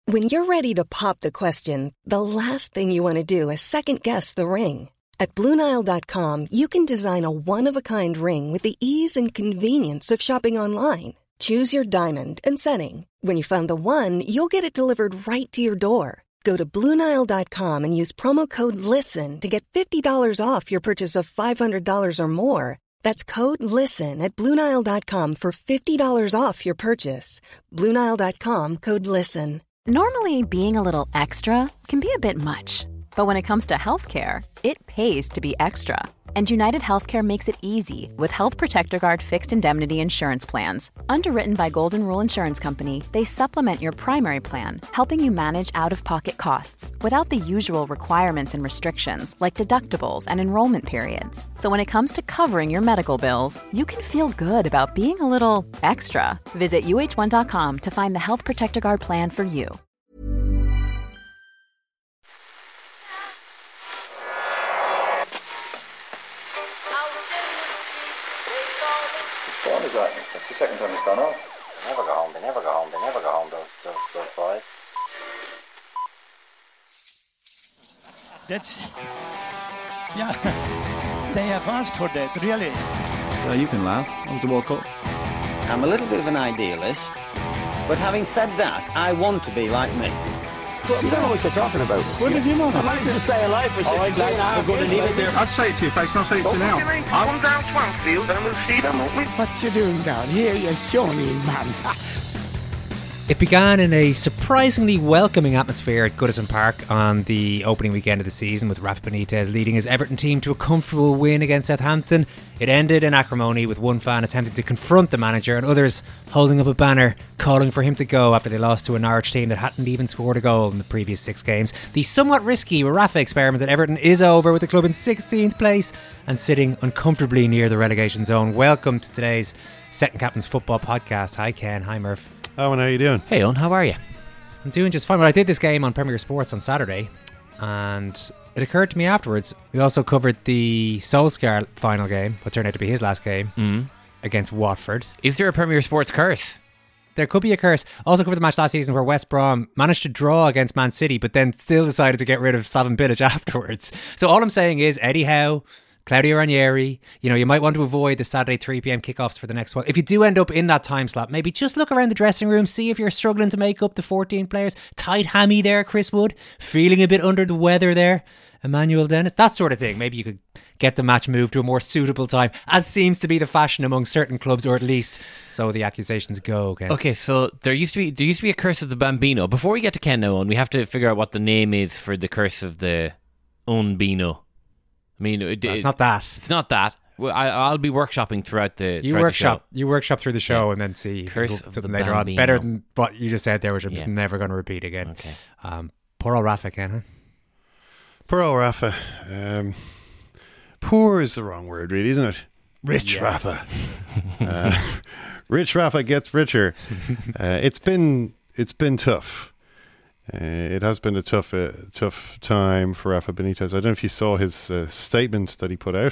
When you're ready to pop the question, the last thing you want to do is second-guess the ring. At BlueNile.com, you can design a one-of-a-kind ring with the ease and convenience of shopping online. Choose your diamond and setting. When you find the one, you'll get it delivered right to your door. Go to BlueNile.com and use promo code LISTEN to get $50 off your purchase of $500 or more. That's code LISTEN at BlueNile.com for $50 off your purchase. BlueNile.com, code LISTEN. Normally, being a little extra can be a bit much. But when it comes to healthcare, it pays to be extra. And United Healthcare makes it easy with Health Protector Guard fixed indemnity insurance plans. Underwritten by Golden Rule Insurance Company, they supplement your primary plan, helping you manage out-of-pocket costs without the usual requirements and restrictions like deductibles and enrollment periods. So when it comes to covering your medical bills, you can feel good about being a little extra. Visit uh1.com to find the Health Protector Guard plan for you. What is that? That's the second time it's gone off. They never go home, those boys. That's... Yeah, they have asked for that, really. You can laugh. That was the World Cup. I'm a little bit of an idealist, but having said that, I want to be like me. Well, you don't know what you're talking about. What did you know? I managed to stay alive for 6 years. I'm going to leave it there. I'd say it to your face, and I'll say it to you now. Come down to Anfield and we'll see them, won't we? What you doing down here, you shawny man? It began in a surprisingly welcoming atmosphere at Goodison Park on the opening weekend of the season, with Rafa Benitez leading his Everton team to a comfortable win against Southampton. It ended in acrimony, with one fan attempting to confront the manager and others holding up a banner calling for him to go after they lost to a Norwich team that hadn't even scored a goal in the previous 6 games. The somewhat risky Rafa experiment at Everton is over, with the club in 16th place and sitting uncomfortably near the relegation zone. Welcome to today's Second Captain's Football Podcast. Hi Ken, hi Murph. Owen, how are you doing? Hey Owen, how are you? I'm doing just fine. Well, I did this game on Premier Sports on Saturday, and it occurred to me afterwards, we also covered the Solskjaer final game, what turned out to be his last game, against Watford. Is there a Premier Sports curse? There could be a curse. Also covered the match last season where West Brom managed to draw against Man City, but then still decided to get rid of Slaven Bilic afterwards. So all I'm saying is, Eddie Howe, Claudio Ranieri, you might want to avoid the Saturday 3pm kickoffs for the next one. If you do end up in that time slot, maybe just look around the dressing room, see if you're struggling to make up the 14 players. Tight hammy there, Chris Wood, feeling a bit under the weather there, Emmanuel Dennis, that sort of thing. Maybe you could get the match moved to a more suitable time, as seems to be the fashion among certain clubs, or at least so the accusations go. Ken. Okay, so there used to be a curse of the Bambino. Before we get to Ken now, we have to figure out what the name is for the curse of the Unbino. I mean, it's not that. It's not that. Well, I'll be workshopping throughout the workshop. the show. You workshop through the show and then see Curse of something the later Bambino. on. Better than what you just said there, which I'm just never going to repeat again. Okay. Poor old Rafa, Ken. Huh? Poor old Rafa. Poor is the wrong word, really, isn't it? Rich Rafa. Rich Rafa gets richer. It's been tough. It has been a tough time for Rafa Benitez. I don't know if you saw his statement that he put out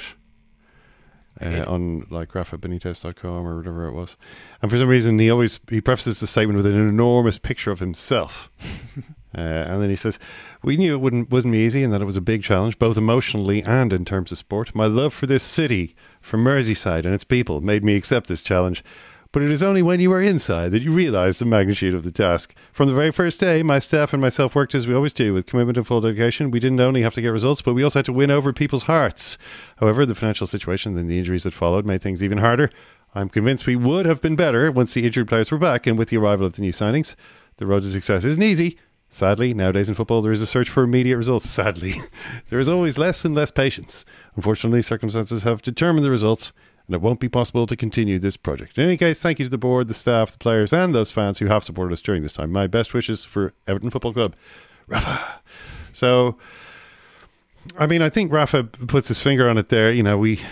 on like RafaBenitez.com or whatever it was. And for some reason, he prefaces the statement with an enormous picture of himself. And then he says, "We knew it wasn't easy and that it was a big challenge, both emotionally and in terms of sport. My love for this city, for Merseyside and its people, made me accept this challenge. But it is only when you are inside that you realise the magnitude of the task. From the very first day, my staff and myself worked as we always do, with commitment and full dedication. We didn't only have to get results, but we also had to win over people's hearts. However, the financial situation and the injuries that followed made things even harder. I'm convinced we would have been better once the injured players were back and with the arrival of the new signings. The road to success isn't easy. Sadly, nowadays in football, there is a search for immediate results. Sadly, there is always less and less patience. Unfortunately, circumstances have determined the results, and it won't be possible to continue this project. In any case, thank you to the board, the staff, the players, and those fans who have supported us during this time. My best wishes for Everton Football Club, Rafa." So, I mean, I think Rafa puts his finger on it there. You know, we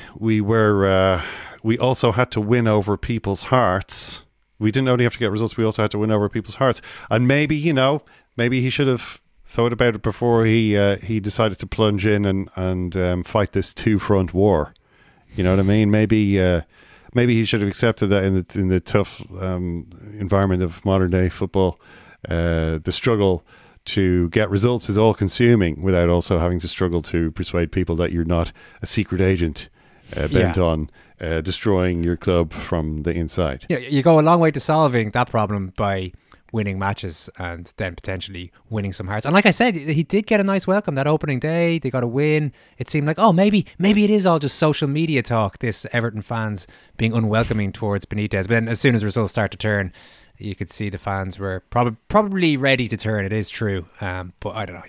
also had to win over people's hearts. We didn't only have to get results, we also had to win over people's hearts. And maybe, maybe he should have thought about it before he decided to plunge in and fight this two-front war. You know what I mean? Maybe he should have accepted that in the tough environment of modern day football. the struggle to get results is all consuming without also having to struggle to persuade people that you're not a secret agent bent on destroying your club from the inside. Yeah, you go a long way to solving that problem by winning matches and then potentially winning some hearts. And like I said, he did get a nice welcome that opening day. They got a win. It seemed like, maybe it is all just social media talk, this Everton fans being unwelcoming towards Benitez. But then as soon as the results start to turn, you could see the fans were probably ready to turn. It is true. But I don't know.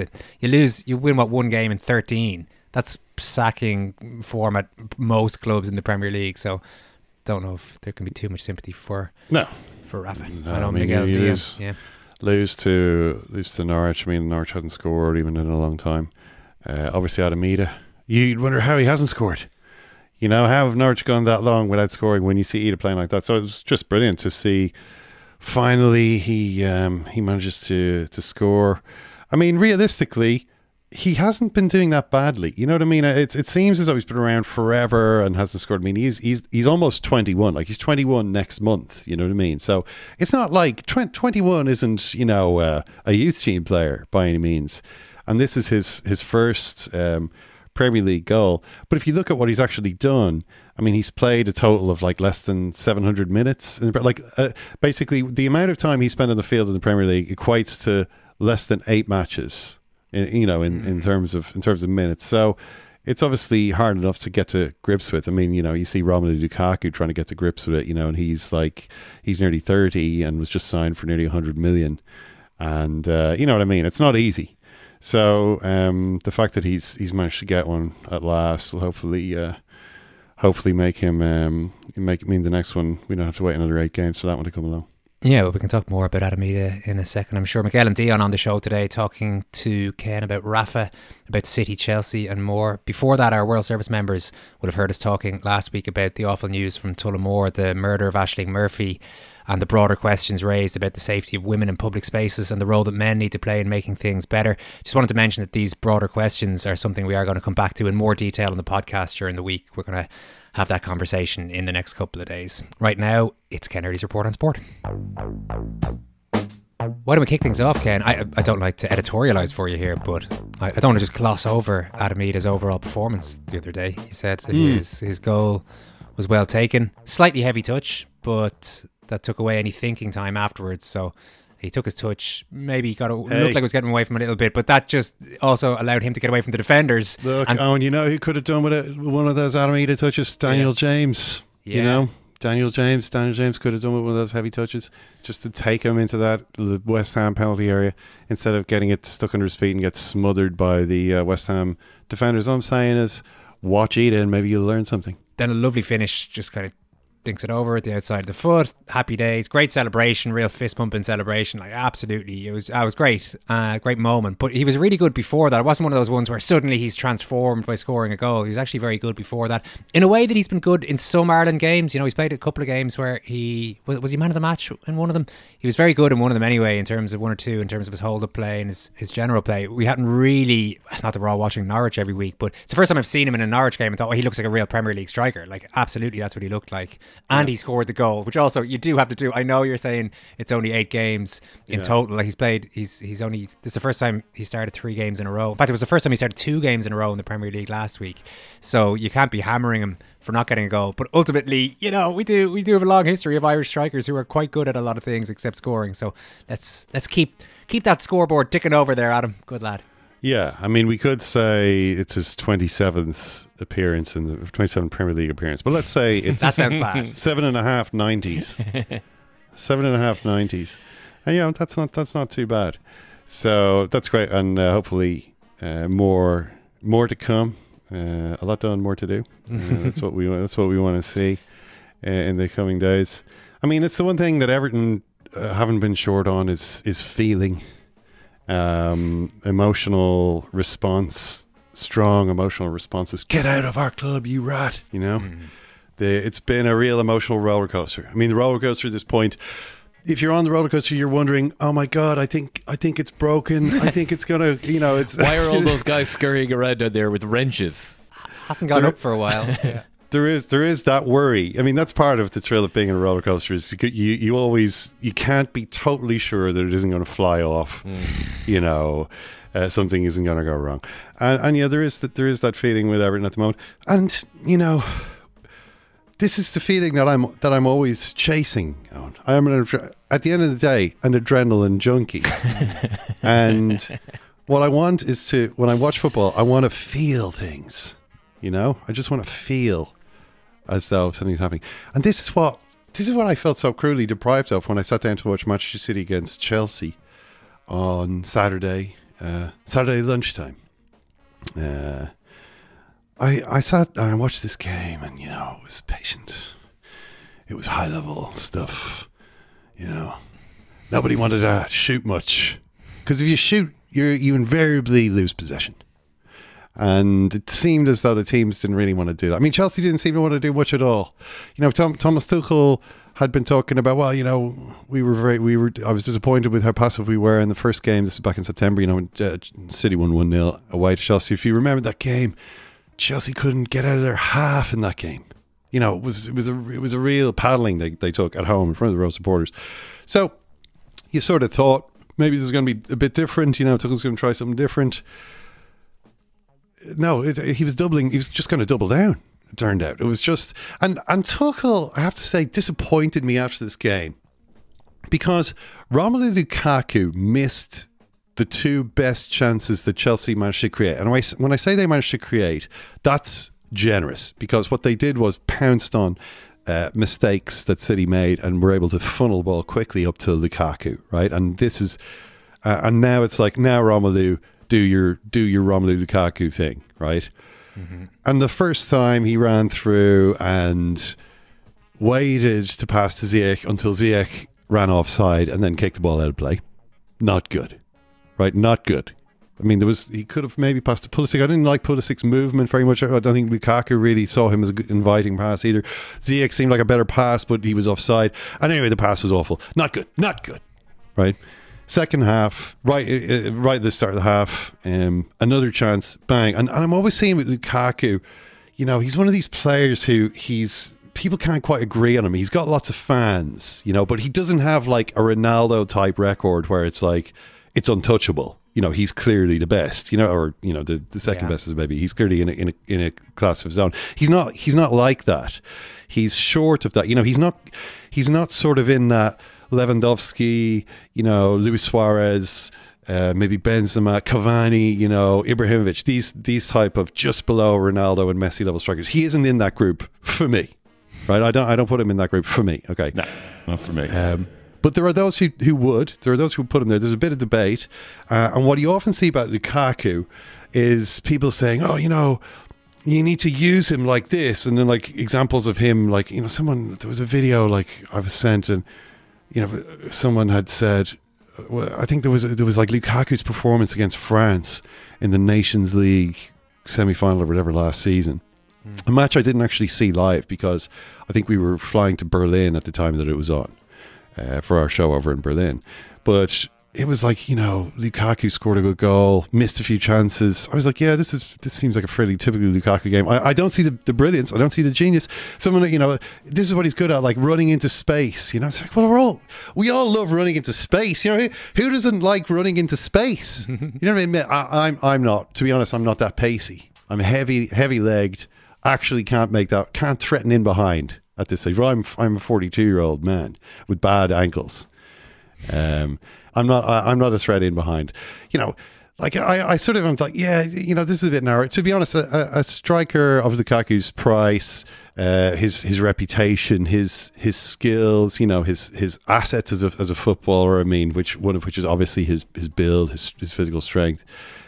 You win one game in 13. That's sacking form at most clubs in the Premier League. So don't know if there can be too much sympathy for Rafa. No, I mean, you lose to Norwich. I mean, Norwich hadn't scored even in a long time. Obviously, Alameda. You'd wonder how he hasn't scored. You know, how have Norwich gone that long without scoring when you see Ida playing like that? So it was just brilliant to see. Finally, he manages to score. I mean, realistically, he hasn't been doing that badly. You know what I mean? It seems as though he's been around forever and hasn't scored. I mean, he's almost 21. Like, he's 21 next month. You know what I mean? So it's not like 21 isn't, a youth team player by any means. And this is his first Premier League goal. But if you look at what he's actually done, I mean, he's played a total of like less than 700 minutes. Basically, the amount of time he spent on the field in the Premier League equates to less than 8 matches. In terms of minutes. So it's obviously hard enough to get to grips with. I mean, you see Romelu Lukaku trying to get to grips with it, and he's nearly 30 and was just signed for nearly 100 million. And you know what I mean? It's not easy. So the fact that he's managed to get one at last will hopefully make him mean the next one we don't have to wait another 8 games for that one to come along. Yeah, well, we can talk more about Alameda in a second. I'm sure Miguel and Dion on the show today talking to Ken about Rafa, about City, Chelsea and more. Before that, our World Service members would have heard us talking last week about the awful news from Tullamore, the murder of Aisling Murphy, and the broader questions raised about the safety of women in public spaces and the role that men need to play in making things better. Just wanted to mention that these broader questions are something we are going to come back to in more detail on the podcast during the week. We're going to have that conversation in the next couple of days. Right now, it's Ken Early's Report on Sport. Why don't we kick things off, Ken? I don't like to editorialise for you here, but I don't want to just gloss over Adameda's overall performance the other day. He said that his goal was well taken. Slightly heavy touch, but that took away any thinking time afterwards. So he took his touch. Maybe he looked like it was getting away from a little bit, but that just also allowed him to get away from the defenders. Look, Owen, who could have done with one of those Alameda touches? Daniel James. Yeah. Daniel James could have done with one of those heavy touches just to take him into the West Ham penalty area instead of getting it stuck under his feet and get smothered by the West Ham defenders. All I'm saying is watch Ida and maybe you'll learn something. Then a lovely finish, just kind of dinks it over at the outside of the foot. Happy days, great celebration, real fist pumping celebration. Like, absolutely, it was great, great moment. But he was really good before that. It wasn't one of those ones where suddenly he's transformed by scoring a goal. He was actually very good before that, in a way that he's been good in some Ireland games. He's played a couple of games where he was he man of the match in one of them. He was very good in one of them anyway, in terms of one or two, in terms of his hold up play and his general play. We hadn't really, not that we're all watching Norwich every week, but it's the first time I've seen him in a Norwich game and thought, he looks like a real Premier League striker. Like, absolutely, that's what he looked like. And he scored the goal, which also you do have to do. I know you're saying it's only 8 games in total. Like, this is the first time he started 3 games in a row. In fact, it was the first time he started 2 games in a row in the Premier League last week. So you can't be hammering him for not getting a goal. But ultimately, we do have a long history of Irish strikers who are quite good at a lot of things except scoring. So let's keep that scoreboard ticking over there, Adam. Good lad. Yeah, I mean, we could say it's his 27th appearance in the 27th Premier League appearance, but let's say it's that sounds bad. 7.5 90s, 7.5 90s, and that's not too bad. So that's great, and hopefully more to come. A lot done, more to do. That's what we want to see in the coming days. I mean, it's the one thing that Everton haven't been short on is feeling. Emotional response, strong emotional responses. Get out of our club, you rat! It's been a real emotional roller coaster. I mean, the roller coaster at this point, if you're on the roller coaster, you're wondering, oh my god, I think it's broken. I think it's gonna, it's. Why are all those guys scurrying around out there with wrenches? Hasn't gone up for a while. Yeah. there is that worry. I mean, that's part of the thrill of being in a roller coaster. Is you can't be totally sure that it isn't going to fly off. You know, something isn't going to go wrong. And yeah, there is that feeling with Everton at the moment. And you know, this is the feeling that I'm always chasing. I am at the end of the day an adrenaline junkie, and what I want is to, when I watch football, I want to feel things. You know, I just want to feel as though something's happening. And this is what I felt so cruelly deprived of when I sat down to watch Manchester City against Chelsea on Saturday lunchtime. I sat and I watched this game, and you know, it was patient. It was high level stuff. You know, nobody wanted to shoot much, because if you shoot, you invariably lose possession. And it seemed as though the teams didn't really want to do that. I mean, Chelsea didn't seem to want to do much at all. You know, Thomas Tuchel had been talking about, well, you know, I was disappointed with how passive we were in the first game. This is back in September, you know, when City won 1-0 away to Chelsea. If you remember that game, Chelsea couldn't get out of their half in that game. You know, it was a real paddling they took at home in front of the row supporters. So you sort of thought maybe this is going to be a bit different. You know, Tuchel's going to try something different. No, he was doubling. He was just going to double down. It turned out it was just, and Tuchel, I have to say, disappointed me after this game, because Romelu Lukaku missed the two best chances that Chelsea managed to create. And when I say they managed to create, that's generous, because what they did was pounced on mistakes that City made and were able to funnel the ball quickly up to Lukaku, right? And this is, and now it's like, now Romelu, do your Romelu Lukaku thing, right? Mm-hmm. And the first time he ran through and waited to pass to Ziyech until Ziyech ran offside and then kicked the ball out of play. Not good, right? Not good. I mean, he could have maybe passed to Pulisic. I didn't like Pulisic's movement very much. I don't think Lukaku really saw him as a good inviting pass either. Ziyech seemed like a better pass, but he was offside. And anyway, the pass was awful. Not good, right? Second half, right at the start of the half, another chance, bang. And I'm always saying with Lukaku, you know, he's one of these players who people can't quite agree on him. He's got lots of fans, you know, but he doesn't have like a Ronaldo type record where it's like, it's untouchable. You know, he's clearly the best, you know, or, you know, the second best is maybe. He's clearly in a class of his own. He's not like that. He's short of that. You know, he's not sort of in that Lewandowski, you know, Luis Suarez, maybe Benzema, Cavani, you know, Ibrahimovic, these type of just below Ronaldo and Messi level strikers. He isn't in that group for me, right? I don't put him in that group for me. Okay, no, not for me. But there are those who would. There are those who put him there. There's a bit of debate, and what you often see about Lukaku is people saying, "Oh, you know, you need to use him like this," and then like examples of him, like, you know, there was a video like I was sent and. You know, someone had said, well, I think there was like Lukaku's performance against France in the Nations League semi-final or whatever last season. A match I didn't actually see live because I think we were flying to Berlin at the time that it was on for our show over in Berlin. But it was like, you know, Lukaku scored a good goal, missed a few chances. I was like, yeah, this seems like a fairly typical Lukaku game. I don't see the brilliance. I don't see the genius. Someone, you know, this is what he's good at, like running into space. You know, it's like, well, we all love running into space. You know, who doesn't like running into space? You know what I mean? I'm not, to be honest, I'm not that pacey. I'm heavy legged. Actually can't threaten in behind at this stage. I'm a 42-year-old man with bad ankles. I'm not a threat in behind. You know, like I sort of am like, yeah, you know, this is a bit narrow. To be honest, a striker of Lukaku's price, his reputation, his skills, you know, his assets as a footballer. I mean, one of which is obviously his build, his physical strength.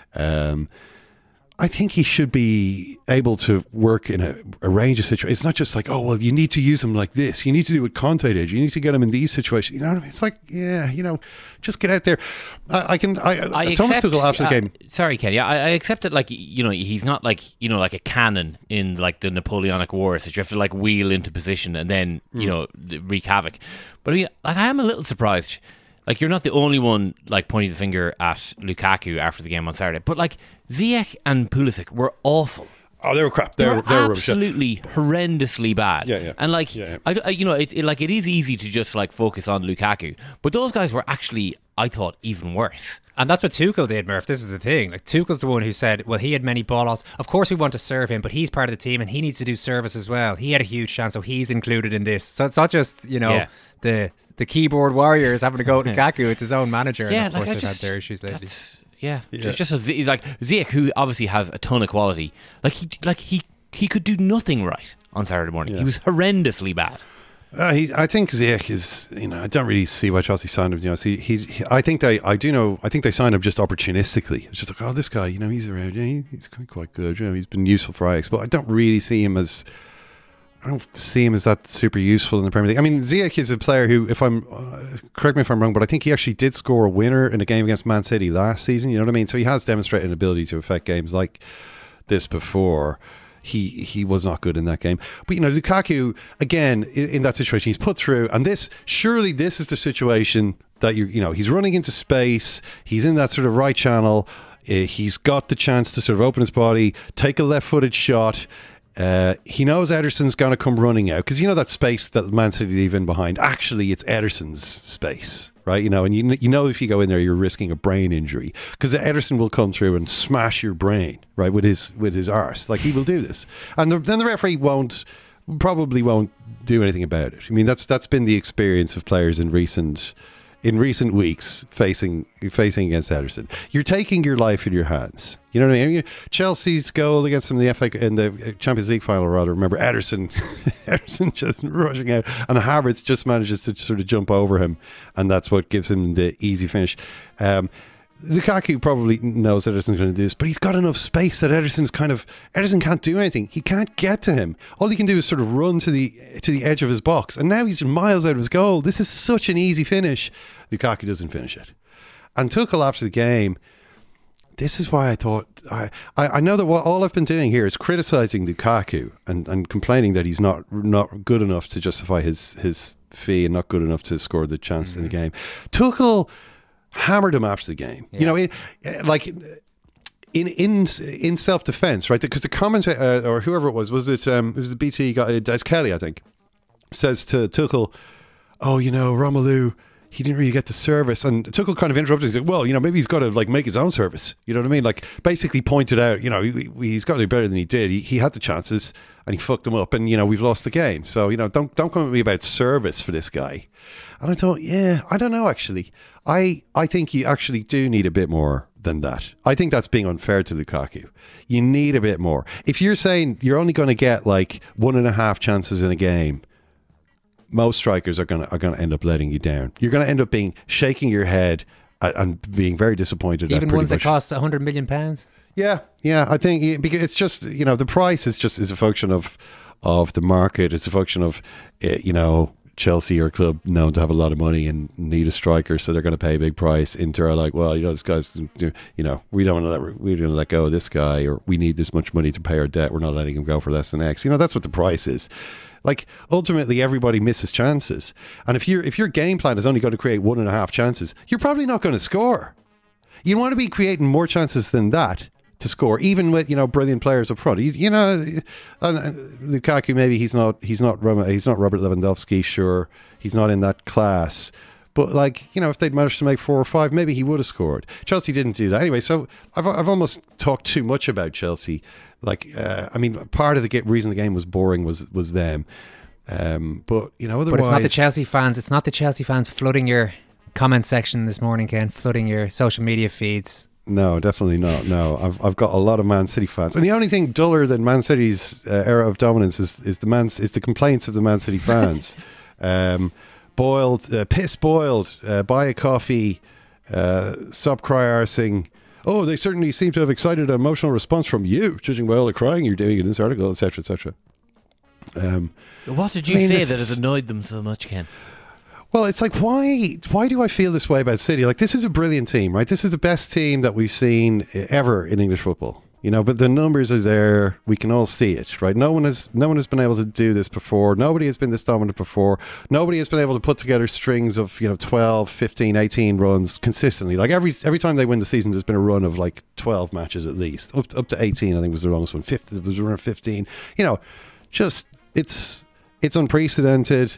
I think he should be able to work in a range of situations. It's not just like, oh, well, you need to use him like this. You need to do what Conte did. You need to get him in these situations. You know what I mean? It's like, yeah, you know, just get out there. Thomas Tuchel after the game. Sorry, Ken. Yeah, I accept that, like, you know, he's not like, you know, like a cannon in like the Napoleonic Wars that you have to like wheel into position and then, you know, wreak havoc. But I mean, like, I am a little surprised. Like, you're not the only one like pointing the finger at Lukaku after the game on Saturday, but like Ziyech and Pulisic were awful. Oh, they were crap. They were rubbish, absolutely horrendously bad. Yeah. And like, it is easy to just like focus on Lukaku, but those guys were actually, I thought, even worse. And that's what Tuchel did, Murph. This is the thing. Like, Tuchel's the one who said, well, he had many ball loss. Of course we want to serve him, but he's part of the team and he needs to do service as well. He had a huge chance, so he's included in this. So it's not just, the keyboard warriors having to go to Lukaku. It's his own manager. Yeah, and of course they've had their issues lately. Just like Ziyech, who obviously has a ton of quality. He could do nothing right on Saturday morning. He was horrendously bad. I think Ziyech is, I don't really see why Chelsea signed him. I think they signed him just opportunistically. It's just like, oh, this guy, he's around. He's quite good. He's been useful for Ajax, but I don't really see him as. I don't see him as that super useful in the Premier League. I mean, Ziyech is a player who, correct me if I'm wrong, but I think he actually did score a winner in a game against Man City last season. You know what I mean? So he has demonstrated an ability to affect games like this before. He was not good in that game. But, Lukaku, again, in that situation, he's put through, and this is the situation that he's running into space, he's in that sort of right channel, he's got the chance to sort of open his body, take a left-footed shot. He knows Ederson's going to come running out, because that space that Man City leave in behind, actually it's Ederson's space, right? And if you go in there, you're risking a brain injury, because Ederson will come through and smash your brain, right, with his arse. Like, he will do this, and then the referee probably won't do anything about it. I mean, that's been the experience of players in recent weeks facing against Ederson. You're taking your life in your hands. You know what I mean? Chelsea's goal against them in the Champions League final, remember Ederson just rushing out, and Havertz just manages to sort of jump over him, and that's what gives him the easy finish. Lukaku probably knows Ederson's going to do this, but he's got enough space that Ederson can't do anything. He can't get to him. All he can do is sort of run to the edge of his box, and now he's miles out of his goal. This is such an easy finish. Lukaku doesn't finish it. And Tuchel, after the game, this is why I thought I know that all I've been doing here is criticising Lukaku and complaining that he's not good enough to justify his fee and not good enough to score the chance in the game. Tuchel hammered him after the game. Yeah. In self-defense, right? Because the commentator or whoever it was the BT guy, Des Kelly, I think, says to Tuchel, "Oh, Romelu, he didn't really get the service." And Tuchel kind of interrupted. He's like, "Well, maybe he's got to make his own service." You know what I mean? Like, basically pointed out, he's got to do better than he did. He had the chances and he fucked them up, and we've lost the game. So don't come at me about service for this guy. And I thought, I don't know, actually. I think you actually do need a bit more than that. I think that's being unfair to Lukaku. You need a bit more. If you're saying you're only going to get like 1.5 chances in a game, most strikers are going to end up letting you down. You're going to end up shaking your head and being very disappointed. Even ones that cost £100 million. Yeah. I think because it's just the price is a function of the market. It's a function of Chelsea are a club known to have a lot of money and need a striker, so they're going to pay a big price. Inter are like, well, this guy's, we don't want to let go of this guy, or we need this much money to pay our debt. We're not letting him go for less than X. That's what the price is. Like, ultimately, everybody misses chances, and if your game plan is only going to create 1.5 chances, you're probably not going to score. You want to be creating more chances than that to score, even with brilliant players up front. Lukaku, maybe he's not Robert Lewandowski. Sure, he's not in that class. But if they'd managed to make 4 or 5, maybe he would have scored. Chelsea didn't do that anyway. So I've almost talked too much about Chelsea. Part of the reason the game was boring was them. But otherwise, but it's not the Chelsea fans. It's not the Chelsea fans flooding your comment section this morning, Ken, flooding your social media feeds. No, definitely not. No, I've got a lot of Man City fans, and the only thing duller than Man City's era of dominance is the complaints of the Man City fans. Piss boiled, buy a coffee, stop cry arsing. Oh, they certainly seem to have excited an emotional response from you, judging by all the crying you're doing in this article, etc., etc. What did you say that has annoyed them so much, Ken? Well, it's like, why do I feel this way about City? Like, this is a brilliant team, right? This is the best team that we've seen ever in English football. But the numbers are there. We can all see it, right? No one has been able to do this before. Nobody has been this dominant before. Nobody has been able to put together strings of 12, 15, 18 runs consistently. Like every time they win the season, there's been a run of like 12 matches at least, up to 18. I think was the longest one. 50 was around 15. Just it's unprecedented.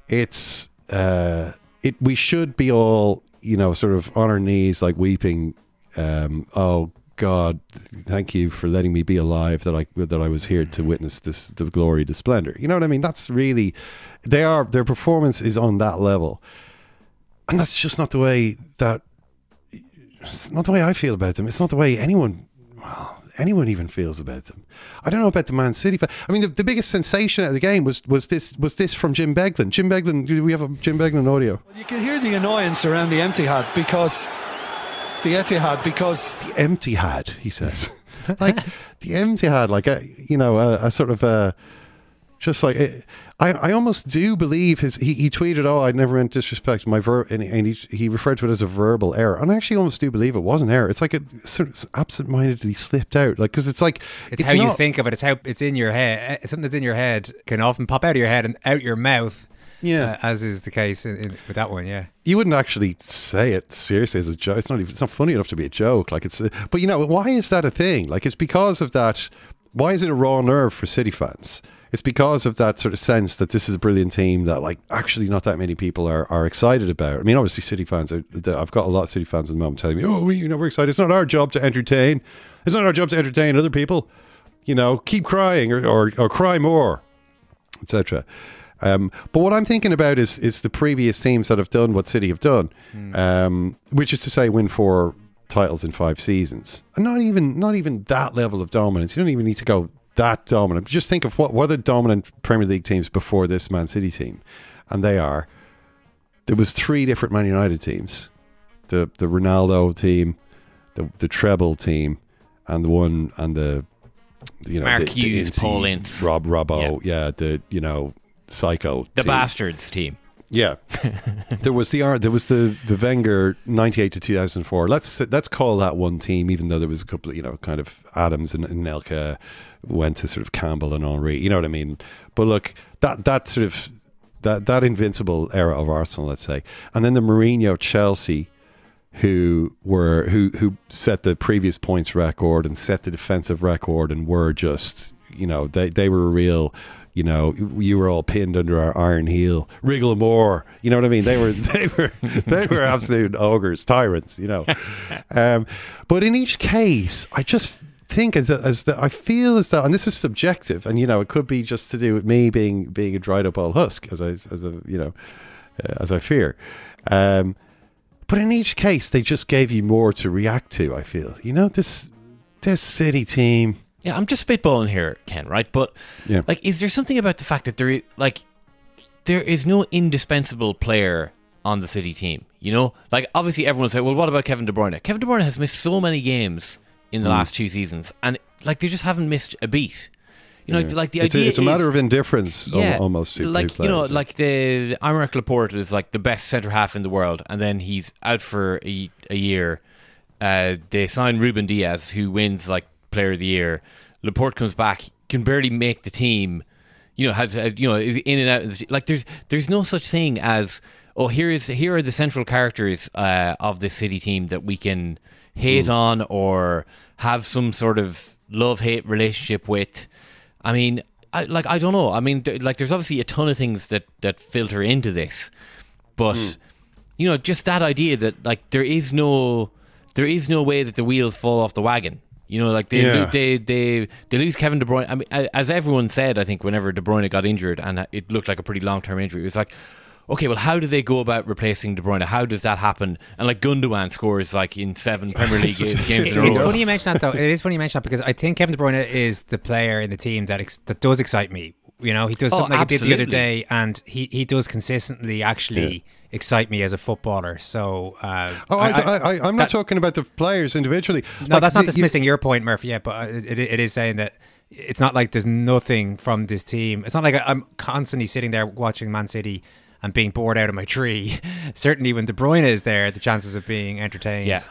We should be all sort of on our knees, like weeping. Oh God, thank you for letting me be alive, that I was here to witness the glory, the splendor. You know what I mean? That's really, their performance is on that level. And that's just not the way I feel about them. It's not the way anyone even feels about them. I don't know about the Man City. I mean, the biggest sensation out of the game was this from Jim Beglin. Jim Beglin, do we have a Jim Beglin audio? Well, you can hear the annoyance around the Etihad because the Etihad, he says. Like the Etihad, like a sort of just like I almost do believe he tweeted, "Oh, I never meant disrespect my verb," and he referred to it as a verbal error. And I actually almost do believe it was an error. It's like it sort of absent-mindedly slipped out, like, because it's like it's how you think of it. It's how it's in your head. Something that's in your head can often pop out of your head and out your mouth. Yeah, as is the case with that one. Yeah, you wouldn't actually say it seriously as a joke. It's not funny enough to be a joke. Like but why is that a thing? Like, it's because of that. Why is it a raw nerve for City fans? It's because of that sort of sense that this is a brilliant team that, like, actually not that many people are excited about. I mean, obviously City fans I've got a lot of City fans at the moment telling me, "Oh, we're excited. It's not our job to entertain. It's not our job to entertain other people. Keep crying or cry more, etc." But what I'm thinking about is the previous teams that have done what City have done, which is to say win 4 titles in 5 seasons, and not even that level of dominance. You don't even need to go that dominant. Just think of what were the dominant Premier League teams before this Man City team, and there was 3 different Man United teams: the Ronaldo team, the treble team, and the Mark Hughes, Paul Ince, Robbo, yeah, psycho, the team. Bastards team. Yeah, there was the Wenger 98 to 2004. Let's call that one team, even though there was a couple of kind of Adams and Nelka went to sort of Campbell and Henry. You know what I mean? But look, that sort of that invincible era of Arsenal, let's say, and then the Mourinho Chelsea, who set the previous points record and set the defensive record, and were just they were a real. You were all pinned under our iron heel. Wriggle and more. You know what I mean? They were absolute ogres, tyrants. But in each case, I just think I feel as though, and this is subjective, and it could be just to do with me being a dried up old husk, as I fear. But in each case, they just gave you more to react to. I feel this City team. Yeah, I'm just spitballing here, Ken, right? But, is there something about the fact that there is no indispensable player on the City team, Like, obviously everyone will say, well, what about Kevin De Bruyne? Kevin De Bruyne has missed so many games in the last 2 seasons, and, they just haven't missed a beat. Like the idea it's a matter of indifference, almost. The Aymeric Laporte is like the best centre-half in the world, and then he's out for a year. They sign Ruben Diaz, who wins, Player of the Year. Laporte comes back, can barely make the team. Is in and out. There's no such thing as here are the central characters of the City team that we can hate on or have some sort of love-hate relationship with. I mean, I don't know. I mean, there's obviously a ton of things that filter into this, but just that idea that there is no way that the wheels fall off the wagon. They lose Kevin De Bruyne. I mean, as everyone said, I think whenever De Bruyne got injured, and it looked like a pretty long-term injury, it was like, okay, well, how do they go about replacing De Bruyne? How does that happen? And Gundogan scores in 7 Premier League games in a row. It's funny you mention that, though. It is funny you mention that, because I think Kevin De Bruyne is the player in the team that does excite me. He does something like he did the other day, and he does consistently actually excite me as a footballer. So I'm not talking about the players individually. No, that's not dismissing your point, Murphy. Yeah, but it is saying that it's not like there's nothing from this team. It's not like I'm constantly sitting there watching Man City and being bored out of my tree. Certainly when De Bruyne is there, the chances of being entertained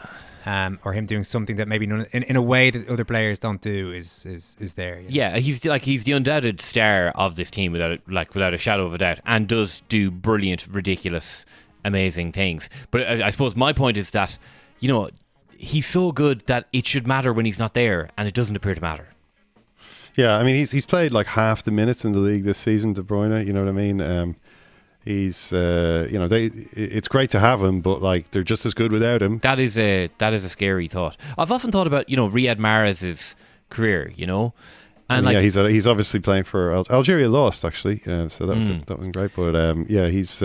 or him doing something that maybe in a way that other players don't do is there. You know? Yeah, he's the undoubted star of this team without a shadow of a doubt, and does do brilliant, ridiculous, amazing things. But I suppose my point is that, you know, he's so good that it should matter when he's not there, and it doesn't appear to matter. Yeah, I mean, he's played like half the minutes in the league this season, De Bruyne. You know what I mean? He's, it's great to have him, but like they're just as good without him. That is a scary thought. I've often thought about, you know, Riyad Mahrez's career, you know, and yeah, he's obviously playing for Algeria. Lost actually, so that wasn't great. But he's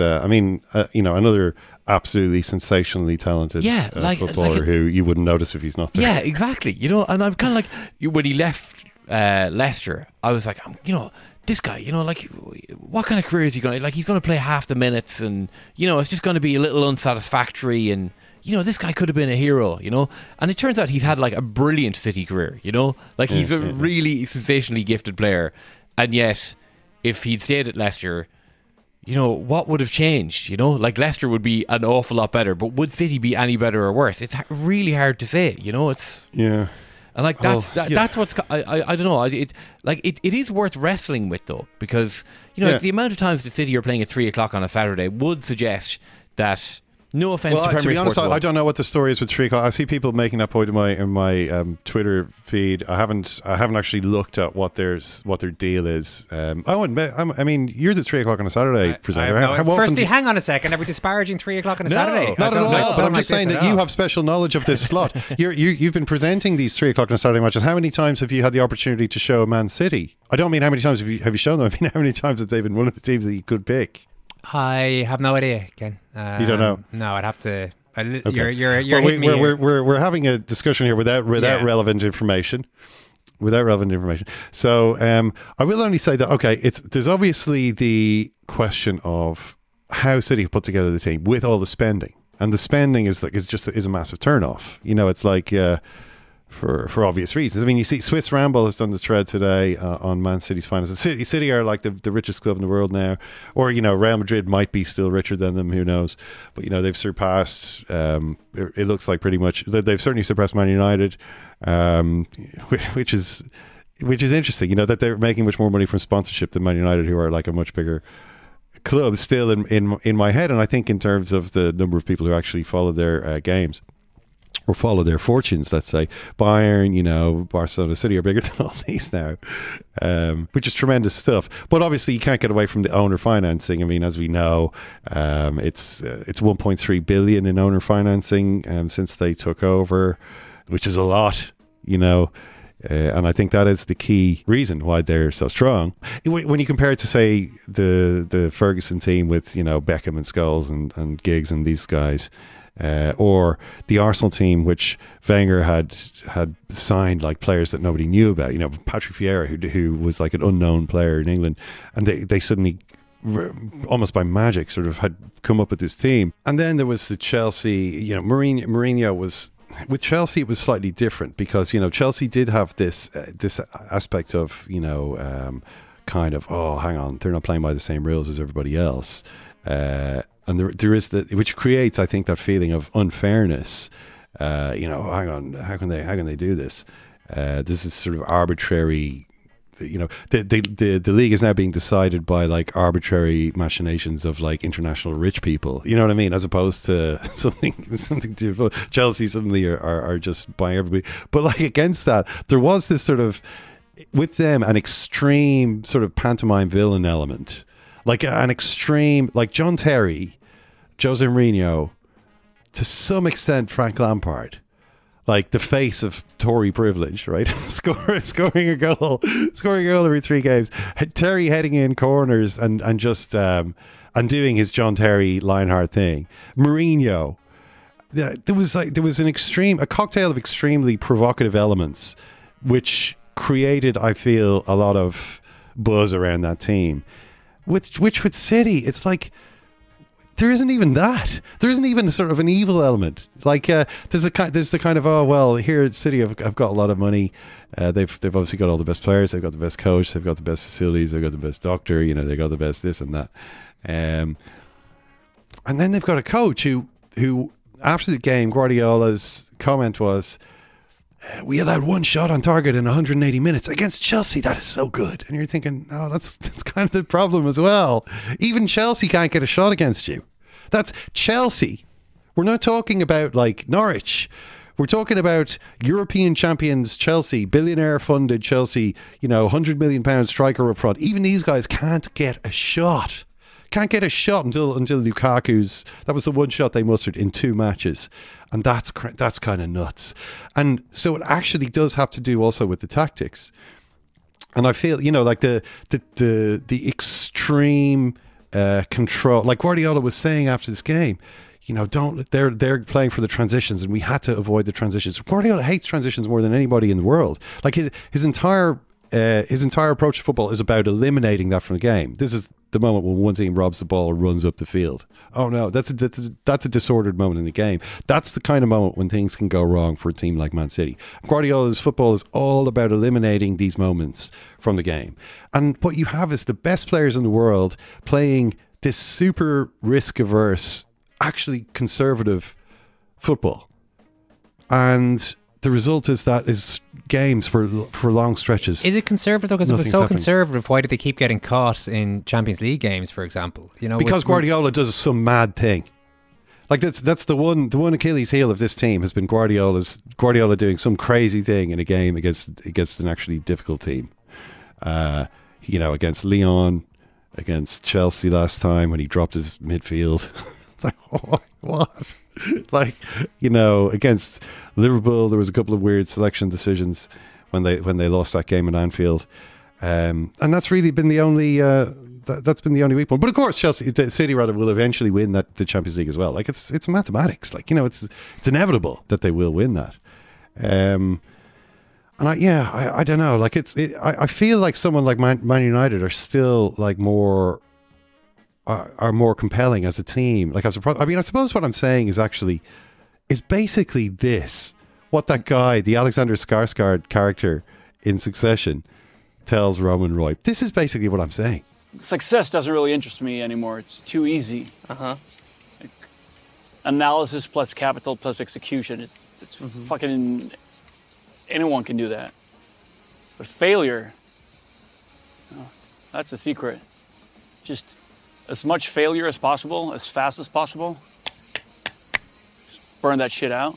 another absolutely sensationally talented footballer who you wouldn't notice if he's not there. Yeah, exactly. You know, and I'm kind of like, when he left Leicester, I was like, you know, this guy, you know, like, what kind of career is he going to, like, he's going to play half the minutes, and, you know, it's just going to be a little unsatisfactory, and, you know, this guy could have been a hero, you know. And it turns out he's had like a brilliant City career, you know, like he's a really sensationally gifted player. And yet, if he'd stayed at Leicester, you know, what would have changed? You know, like Leicester would be an awful lot better, but would City be any better or worse? It's really hard to say, you know. It's and like that's what's I don't know. It is worth wrestling with though, because, you know, the amount of times that City are playing at 3:00 on a Saturday would suggest that. No offense to Premier to be honest, Sports I don't know what the story is with 3:00. I see people making that point in my Twitter feed. I haven't actually looked at what their deal is. I mean, you're the 3:00 on a Saturday presenter. Firstly, hang on a second. Are we disparaging 3:00 on a Saturday? Not at all. But I'm just saying that you have special knowledge of this slot. You've been presenting these 3:00 on a Saturday matches. How many times have you had the opportunity to show Man City? I don't mean how many times have you shown them. I mean how many times have they been one of the teams that you could pick? I have no idea, Ken. You don't know? No, I'd have to. Okay. You're hitting me here. We're having a discussion here without relevant information. Without relevant information. So I will only say that there's obviously the question of how City put together the team with all the spending, and the spending is a massive turnoff. You know, it's like. For obvious reasons. I mean, you see, Swiss Ramble has done the thread today on Man City's finances. City are like the richest club in the world now, or, you know, Real Madrid might be still richer than them. Who knows? But, you know, they've surpassed. It looks like pretty much they've certainly surpassed Man United, which is interesting. You know, that they're making much more money from sponsorship than Man United, who are like a much bigger club still in my head, and I think in terms of the number of people who actually follow their games. Or follow their fortunes, let's say. Bayern, you know, Barcelona, City are bigger than all these now, which is tremendous stuff. But obviously, you can't get away from the owner financing. I mean, as we know, it's 1.3 billion in owner financing since they took over, which is a lot, you know. And I think that is the key reason why they're so strong. When you compare it to, say, the Ferguson team with, you know, Beckham and Scholes and Giggs and these guys. Or the Arsenal team, which Wenger had signed like players that nobody knew about. You know, Patrick Vieira, who was like an unknown player in England, and they suddenly, almost by magic, sort of had come up with this team. And then there was the Chelsea. You know, Mourinho was with Chelsea. It was slightly different because, you know, Chelsea did have this aspect of, you know, kind of, oh, hang on, they're not playing by the same rules as everybody else. And there is which creates, I think, that feeling of unfairness. You know, hang on, how can they do this? This is sort of arbitrary. You know, the league is now being decided by like arbitrary machinations of like international rich people. You know what I mean? As opposed to something to Chelsea suddenly are just buying everybody. But like against that, there was this sort of with them an extreme sort of pantomime villain element. Like an extreme, like John Terry, Jose Mourinho, to some extent Frank Lampard, like the face of Tory privilege, right? scoring a goal every 3 games. Terry heading in corners and just and doing his John Terry Lionheart thing. Mourinho, there was a cocktail of extremely provocative elements, which created, I feel, a lot of buzz around that team. Which with City, it's like there isn't even that. There isn't even sort of an evil element. Like there's the kind of, oh well, here at City have got a lot of money. They've obviously got all the best players. They've got the best coach. They've got the best facilities. They've got the best doctor. You know, they got the best this and that. And then they've got a coach who after the game, Guardiola's comment was, we allowed one shot on target in 180 minutes against Chelsea. That is so good. And you're thinking, no, that's kind of the problem as well. Even Chelsea can't get a shot against you. That's Chelsea. We're not talking about like Norwich. We're talking about European champions Chelsea, billionaire funded Chelsea, £100 million striker up front. Even these guys can't get a shot. Can't get a shot until Lukaku's. That was the one shot they mustered in 2 matches. And that's kind of nuts. And so it actually does have to do also with the tactics. And I feel, like the extreme control, like Guardiola was saying after this game, they're playing for the transitions and we had to avoid the transitions. Guardiola hates transitions more than anybody in the world. Like his entire approach to football is about eliminating that from the game. This is the moment when one team robs the ball or runs up the field. Oh no, that's a disordered moment in the game. That's the kind of moment when things can go wrong for a team like Man City. Guardiola's football is all about eliminating these moments from the game. And what you have is the best players in the world playing this super risk-averse, actually conservative football. And the result is games for long stretches. Is it conservative though? Because if it's so conservative, why do they keep getting caught in Champions League games, for example? Because Guardiola does some mad thing. Like that's the one Achilles heel of this team has been Guardiola doing some crazy thing in a game against an actually difficult team. Against Lyon, against Chelsea last time when he dropped his midfield. It's like, oh, what? Like, against Liverpool, there was a couple of weird selection decisions when they lost that game at Anfield, and that's really been the only that's been the only weak point. But of course, City will eventually win the Champions League as well. Like it's mathematics. Like it's inevitable that they will win that. And I don't know. Like I feel like someone like Man United are still like more. Are more compelling as a team. Like I suppose what I'm saying is basically this. What that guy, the Alexander Skarsgård character in Succession, tells Roman Roy. This is basically what I'm saying. Success doesn't really interest me anymore. It's too easy. Like, analysis plus capital plus execution. It's fucking anyone can do that. But failure, that's the secret. Just as much failure as possible, as fast as possible. Just burn that shit out.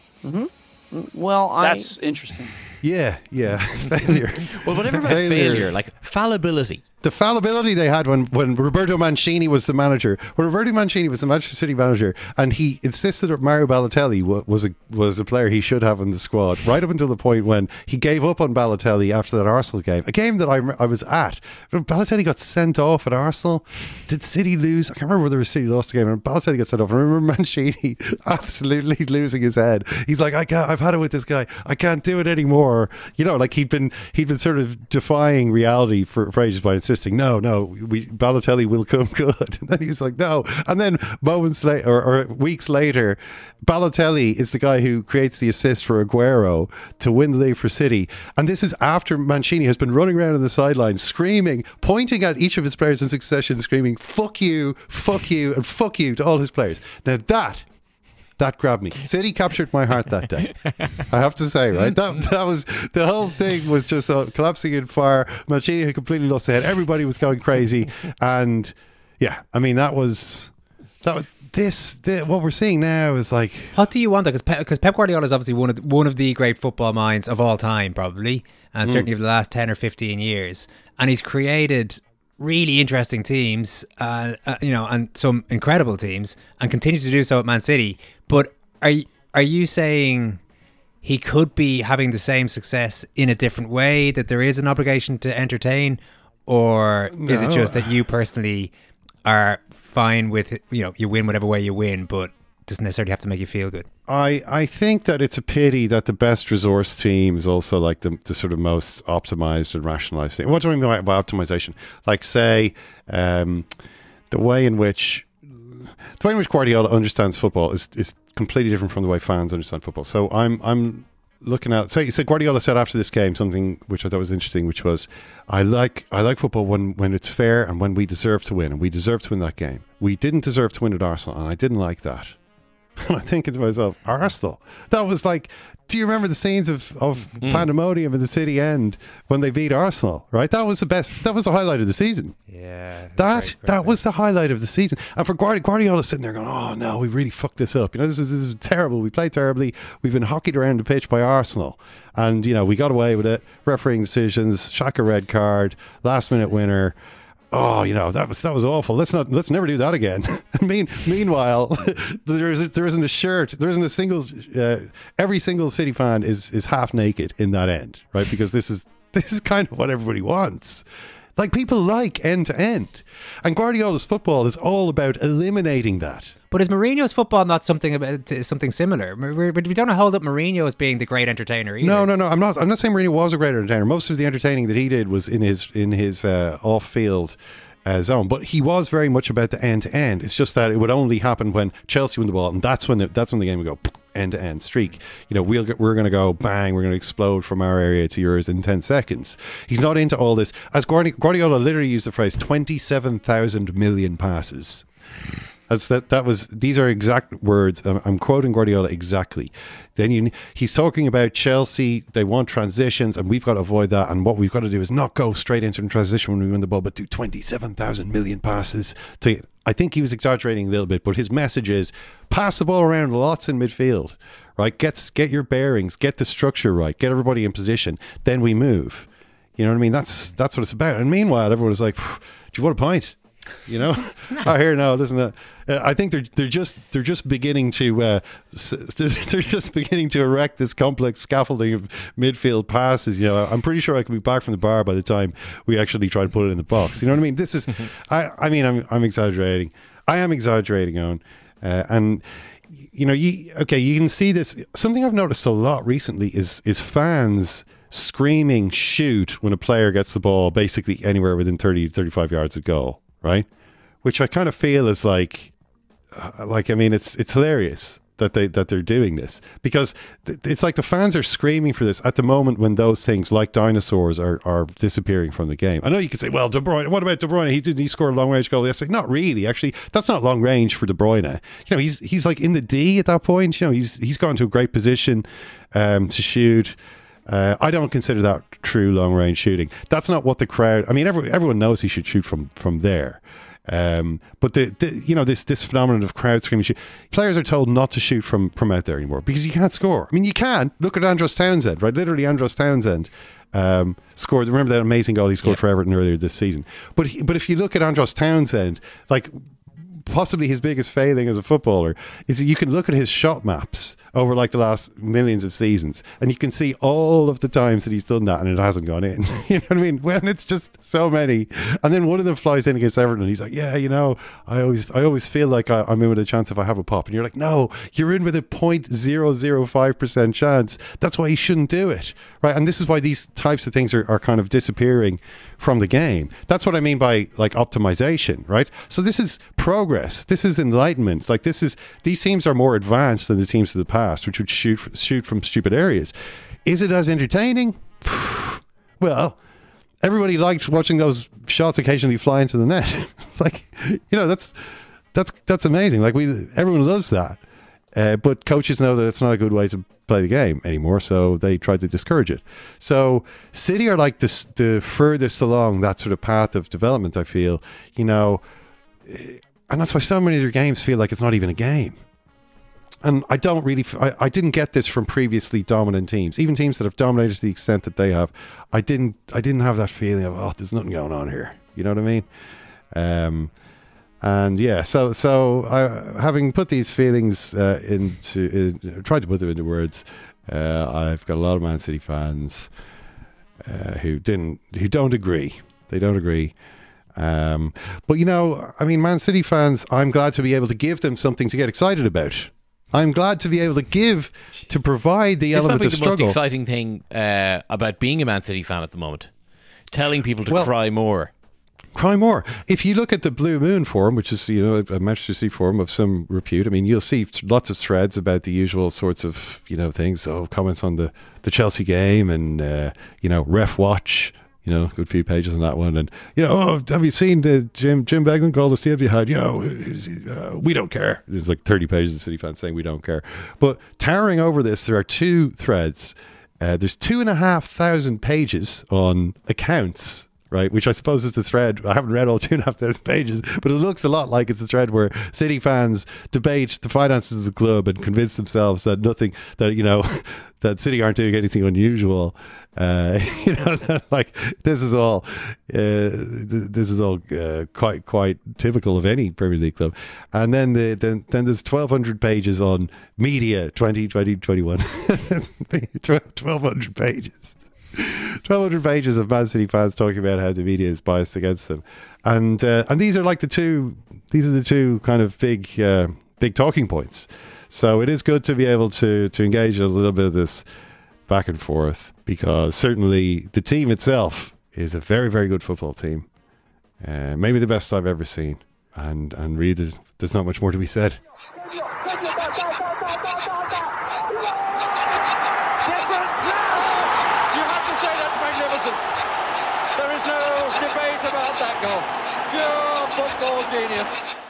Well, that's interesting. Yeah, failure. Well, whatever about failure, like fallibility. The fallibility they had when Roberto Mancini was the manager, when Roberto Mancini was the Manchester City manager, and he insisted that Mario Balotelli was a player he should have in the squad, right up until the point when he gave up on Balotelli after that Arsenal game, a game that I was at. Balotelli got sent off at Arsenal. Did City lose? I can't remember whether City lost the game, and Balotelli got sent off. I remember Mancini absolutely losing his head. He's like, I've had it with this guy. I can't do it anymore. Like he'd been sort of defying reality for ages by insisting, no, Balotelli will come good. And then he's like, no. And then moments later, or weeks later, Balotelli is the guy who creates the assist for Aguero to win the league for City. And this is after Mancini has been running around on the sideline, screaming, pointing at each of his players in succession, screaming, fuck you, and fuck you to all his players. Now that grabbed me. City captured my heart that day. I have to say, right? That was the whole thing was just collapsing in fire. Mancini had completely lost his head. Everybody was going crazy, and yeah, I mean that was what we're seeing now is like. What do you want? Because Pep Guardiola is obviously one of the great football minds of all time, probably, and certainly of the last 10 or 15 years, and he's created really interesting teams, and some incredible teams, and continues to do so at Man City. But are you saying he could be having the same success in a different way, that there is an obligation to entertain, or is it just that you personally are fine with, you win whatever way you win, but doesn't necessarily have to make you feel good? I think that it's a pity that the best resource team is also like the sort of most optimized and rationalized thing. What do I mean by optimization? Like, say, the way in which Guardiola understands football is completely different from the way fans understand football. So I'm looking at, say Guardiola said after this game something which I thought was interesting, which was, I like football when it's fair and when we deserve to win, and we deserve to win that game. We didn't deserve to win at Arsenal, and I didn't like that. And I'm thinking to myself, Arsenal. That was like, do you remember the scenes of pandemonium in the City End when they beat Arsenal, right? That was the best. That was the highlight of the season. Yeah. That was the highlight of the season. And for Guardiola sitting there going, oh no, we really fucked this up. This is terrible. We played terribly. We've been hockeyed around the pitch by Arsenal. And, we got away with it. Refereeing decisions, Xhaka red card, last minute winner. Oh, that was awful. Let's never do that again. Meanwhile, there isn't a shirt. There isn't a single. Every single City fan is half naked in that end, right? Because this is kind of what everybody wants. Like, people like end to end, and Guardiola's football is all about eliminating that. But is Mourinho's football not something similar? We don't hold up Mourinho as being the great entertainer either. No. I'm not saying Mourinho was a great entertainer. Most of the entertaining that he did was in his off-field zone, but he was very much about the end to end. It's just that it would only happen when Chelsea won the ball, and that's when the game would go end to end streak. We're going to go bang. We're going to explode from our area to yours in 10 seconds. He's not into all this. As Guardiola literally used the phrase 27,000 million passes. These are exact words. I'm quoting Guardiola exactly. Then he's talking about Chelsea. They want transitions, and we've got to avoid that. And what we've got to do is not go straight into the transition when we win the ball, but do 27,000 million passes. I think he was exaggerating a little bit, but his message is pass the ball around lots in midfield. Right? Get your bearings, get the structure right, get everybody in position. Then we move. You know what I mean? That's what it's about. And meanwhile, everyone is like, do you want a pint? I hear no. Listen, I think they're just beginning to erect this complex scaffolding of midfield passes. I'm pretty sure I can be back from the bar by the time we actually try to put it in the box. You know what I mean? This is, I'm exaggerating. I am exaggerating, Owen, and you can see this. Something I've noticed a lot recently is fans screaming shoot when a player gets the ball basically anywhere within 30-35 yards of goal. Right, which I kind of feel is it's hilarious that they're doing this, because it's like the fans are screaming for this at the moment when those things like dinosaurs are disappearing from the game. I know you could say, well, De Bruyne, what about De Bruyne? He scored a long range goal yesterday. Not really, actually. That's not long range for De Bruyne. He's like in the D at that point. He's gone to a great position to shoot. I don't consider that true long range shooting. That's not what the crowd. Everyone knows he should shoot from there. But this phenomenon of crowd screaming shoot. Players are told not to shoot from out there anymore because you can't score. You can. Look at Andros Townsend, right? Literally, Andros Townsend scored. Remember that amazing goal he scored for Everton earlier this season. But if you look at Andros Townsend, possibly his biggest failing as a footballer is that you can look at his shot maps over the last millions of seasons, and you can see all of the times that he's done that and it hasn't gone in. You know what I mean? When it's just so many, and then one of them flies in against Everton and he's like, I always feel like I'm in with a chance if I have a pop, and you're like, no, you're in with a 0.005% chance. That's why you shouldn't do it, right? And this is why these types of things are kind of disappearing from the game. That's what I mean by optimization, right? So this is progress. This is enlightenment. These teams are more advanced than the teams of the past, which would shoot from stupid areas. Is it as entertaining? Well, everybody likes watching those shots occasionally fly into the net. That's amazing. Everyone loves that. But coaches know that it's not a good way to play the game anymore, so they try to discourage it. So City are the furthest along that sort of path of development, I feel, and that's why so many of their games feel like it's not even a game. And I didn't get this from previously dominant teams, even teams that have dominated to the extent that they have. I didn't have that feeling of, there's nothing going on here. You know what I mean? And yeah, so I, having put these feelings tried to put them into words, I've got a lot of Man City fans who don't agree. They don't agree. But Man City fans, I'm glad to be able to give them something to get excited about. I'm glad to be able to provide the element of struggle. It's probably the most exciting thing about being a Man City fan at the moment. Telling people to cry more. Cry more. If you look at the Blue Moon forum, which is a Manchester City forum of some repute, you'll see lots of threads about the usual sorts of things. So comments on the Chelsea game and ref watch, good few pages on that one. And, have you seen the Jim Beglin called the CFD had, we don't care. There's like 30 pages of City fans saying we don't care. But towering over this, there are two threads. There's 2,500 pages on accounts, right? Which I suppose is the thread. I haven't read all 2,500 pages, but it looks a lot like it's the thread where City fans debate the finances of the club and convince themselves that that City aren't doing anything unusual. Like this is all quite typical of any Premier League club. And then there's 1,200 pages on media 2021. 1,200 pages. 1,200 pages of Man City fans talking about how the media is biased against them, and these are like the two kind of big talking points. So it is good to be able to engage in a little bit of this back and forth, because certainly the team itself is a very, very good football team, maybe the best I've ever seen, and really there's not much more to be said. Genius.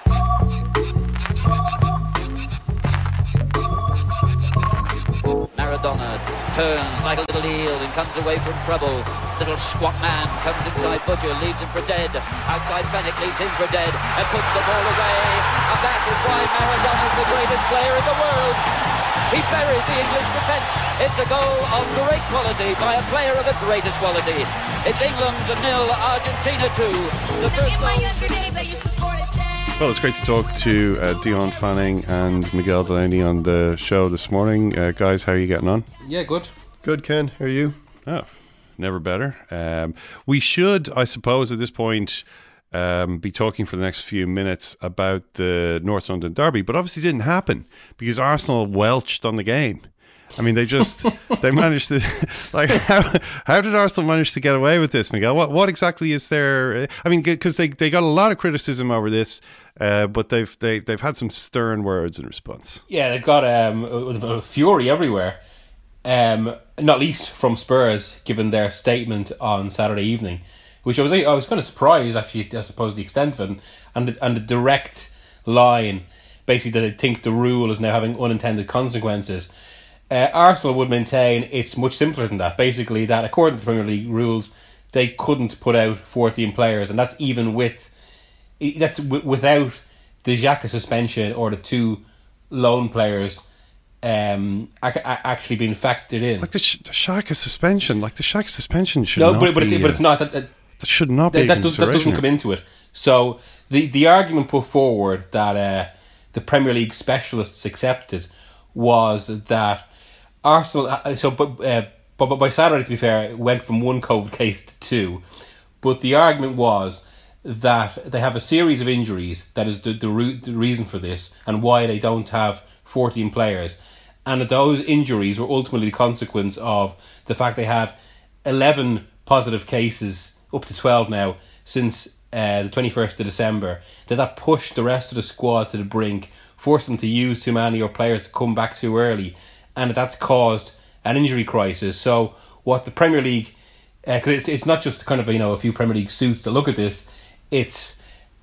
Maradona turns like a little eel and comes away from trouble. Little squat man comes inside Butcher, leaves him for dead. Outside Fennick leaves him for dead and puts the ball away. And that is why Maradona's the greatest player in the world. He buried the English defence. It's a goal of great quality by a player of the greatest quality. It's England 0, Argentina 2. The first goal. Well, it's great to talk to Dion Fanning and Miguel Delaney on the show this morning. Guys, how are you getting on? Yeah, good. Good, Ken. How are you? Oh, never better. We should, I suppose, at this point, be talking for the next few minutes about the North London derby, but obviously didn't happen because Arsenal welched on the game. I mean, they managed to, like, how did Arsenal manage to get away with this, Miguel? What exactly is there? I mean, because they got a lot of criticism over this, but they've had some stern words in response. Yeah, they've got a fury everywhere, not least from Spurs, given their statement on Saturday evening, which I was kind of surprised, actually, I suppose, the extent of it, and the direct line, basically, that they think the rule is now having unintended consequences. Arsenal would maintain it's much simpler than that. Basically, that according to the Premier League rules, they couldn't put out 14 players, and that's even without the Xhaka suspension or the two loan players actually being factored in. Like the Xhaka suspension, should not be. But it's not that should not be. That doesn't come into it. So the argument put forward that the Premier League specialists accepted was that Arsenal, but by Saturday, to be fair, it went from one COVID case to two. But the argument was that they have a series of injuries that is the reason for this and why they don't have 14 players. And that those injuries were ultimately the consequence of the fact they had 11 positive cases, up to 12 now, since the 21st of December. That pushed the rest of the squad to the brink, forced them to use too many or players to come back too early, and that's caused an injury crisis. So what the Premier League, because it's not just kind of a few Premier League suits that look at this, it's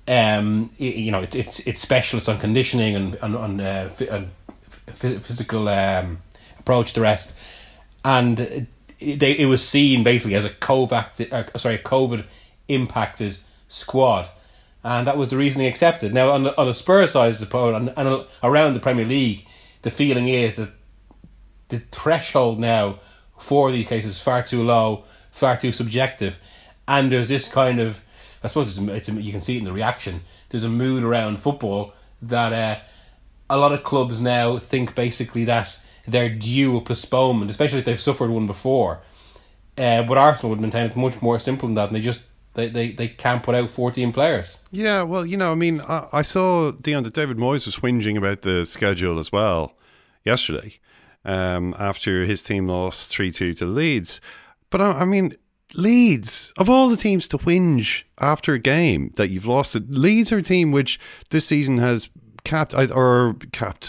it's specialists on conditioning and on physical approach to the rest, and it was seen basically as a COVID impacted squad. And that was the reasoning accepted. Now, on the Spurs side, I suppose, and around the Premier League, the feeling is that the threshold now for these cases is far too low, far too subjective, and there's this kind of, I suppose you can see it in the reaction, there's a mood around football that a lot of clubs now think basically that they're due a postponement, especially if they've suffered one before. But Arsenal would maintain it's much more simple than that, and they just They can't put out 14 players. Yeah, well, I saw Dion that David Moyes was whinging about the schedule as well yesterday, after his team lost 3-2 to Leeds. But I mean, Leeds, of all the teams to whinge after a game that you've lost, Leeds are a team which this season has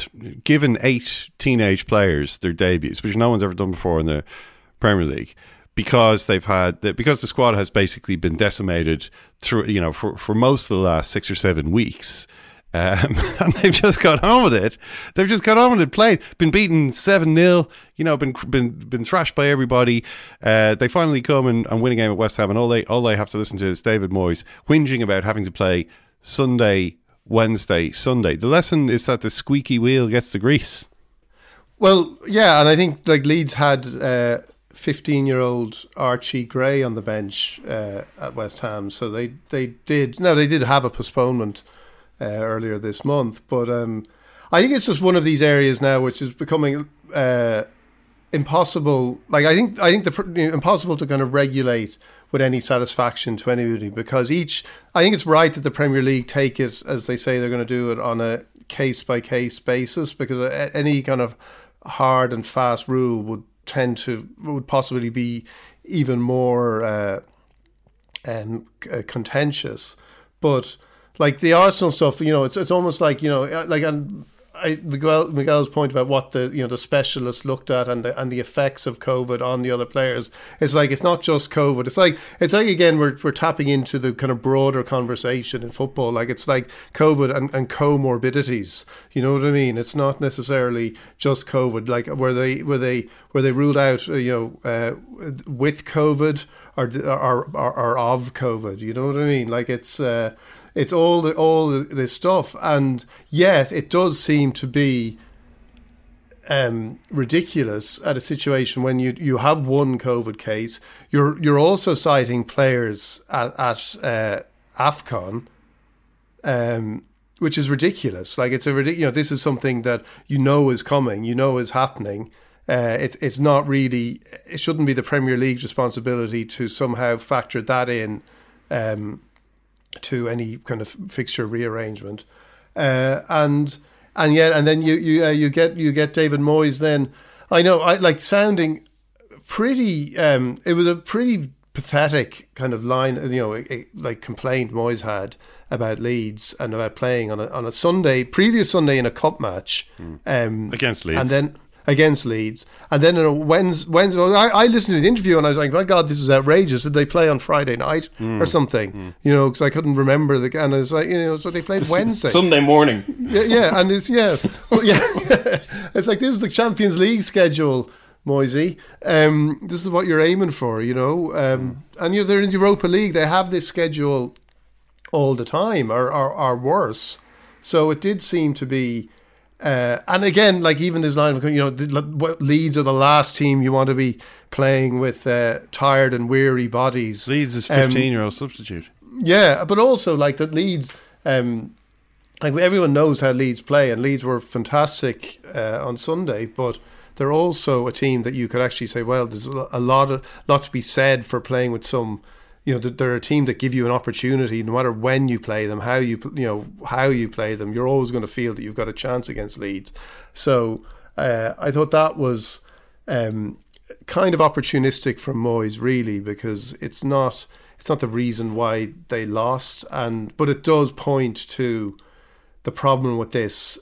given 8 teenage players their debuts, which no one's ever done before in the Premier League. because because the squad has basically been decimated through, for most of the last 6 or 7 weeks. And they've just got on with it. They've just got on with it, played, been beaten 7-0, been thrashed by everybody. They finally come and win a game at West Ham, and all they have to listen to is David Moyes whinging about having to play Sunday, Wednesday, Sunday. The lesson is that the squeaky wheel gets the grease. Well, yeah, and I think Leeds had 15-year-old Archie Gray on the bench at West Ham, so they did have a postponement earlier this month, but I think it's just one of these areas now which is becoming impossible. I think impossible to kind of regulate with any satisfaction to anybody, because I think it's right that the Premier League take it, as they say they're going to do it, on a case by case basis, because any kind of hard and fast rule would possibly be even more contentious. But the Arsenal stuff, it's almost Miguel's point about what the specialists looked at and the effects of COVID on the other players. It's it's not just COVID. It's like again we're tapping into the kind of broader conversation in football. It's like COVID and comorbidities. You know what I mean? It's not necessarily just COVID. Where they ruled out with COVID or of COVID. You know what I mean? It's all this stuff, and yet it does seem to be ridiculous at a situation when you have one COVID case. You're also citing players at AFCON, which is ridiculous. It's a ridiculous. This is something that is coming, is happening. It's not really. It shouldn't be the Premier League's responsibility to somehow factor that in. To any kind of fixture rearrangement, and then you get David Moyes. Then I know sounding pretty. It was a pretty pathetic kind of line, complaint Moyes had about Leeds and about playing on a previous Sunday in a cup match against Leeds, and then. Against Leeds, and then on a Wednesday, I listened to his interview and I was like, "My God, this is outrageous! Did they play on Friday night or something?" Because I couldn't remember and it's so they played Wednesday, Sunday morning. Yeah, and it's it's like this is the Champions League schedule, Moisey. This is what you're aiming for, and they're in the Europa League. They have this schedule all the time, or worse. So it did seem to be. And again, even this line of, Leeds are the last team you want to be playing with tired and weary bodies. Leeds is 15-year-old substitute. Yeah, but also that Leeds, everyone knows how Leeds play, and Leeds were fantastic on Sunday, but they're also a team that you could actually say, well, there's a lot to be said for playing with some. They're a team that give you an opportunity, no matter when you play them, how you play them. You're always going to feel that you've got a chance against Leeds. So I thought that was kind of opportunistic from Moyes, really, because it's not the reason why they lost, but it does point to the problem with this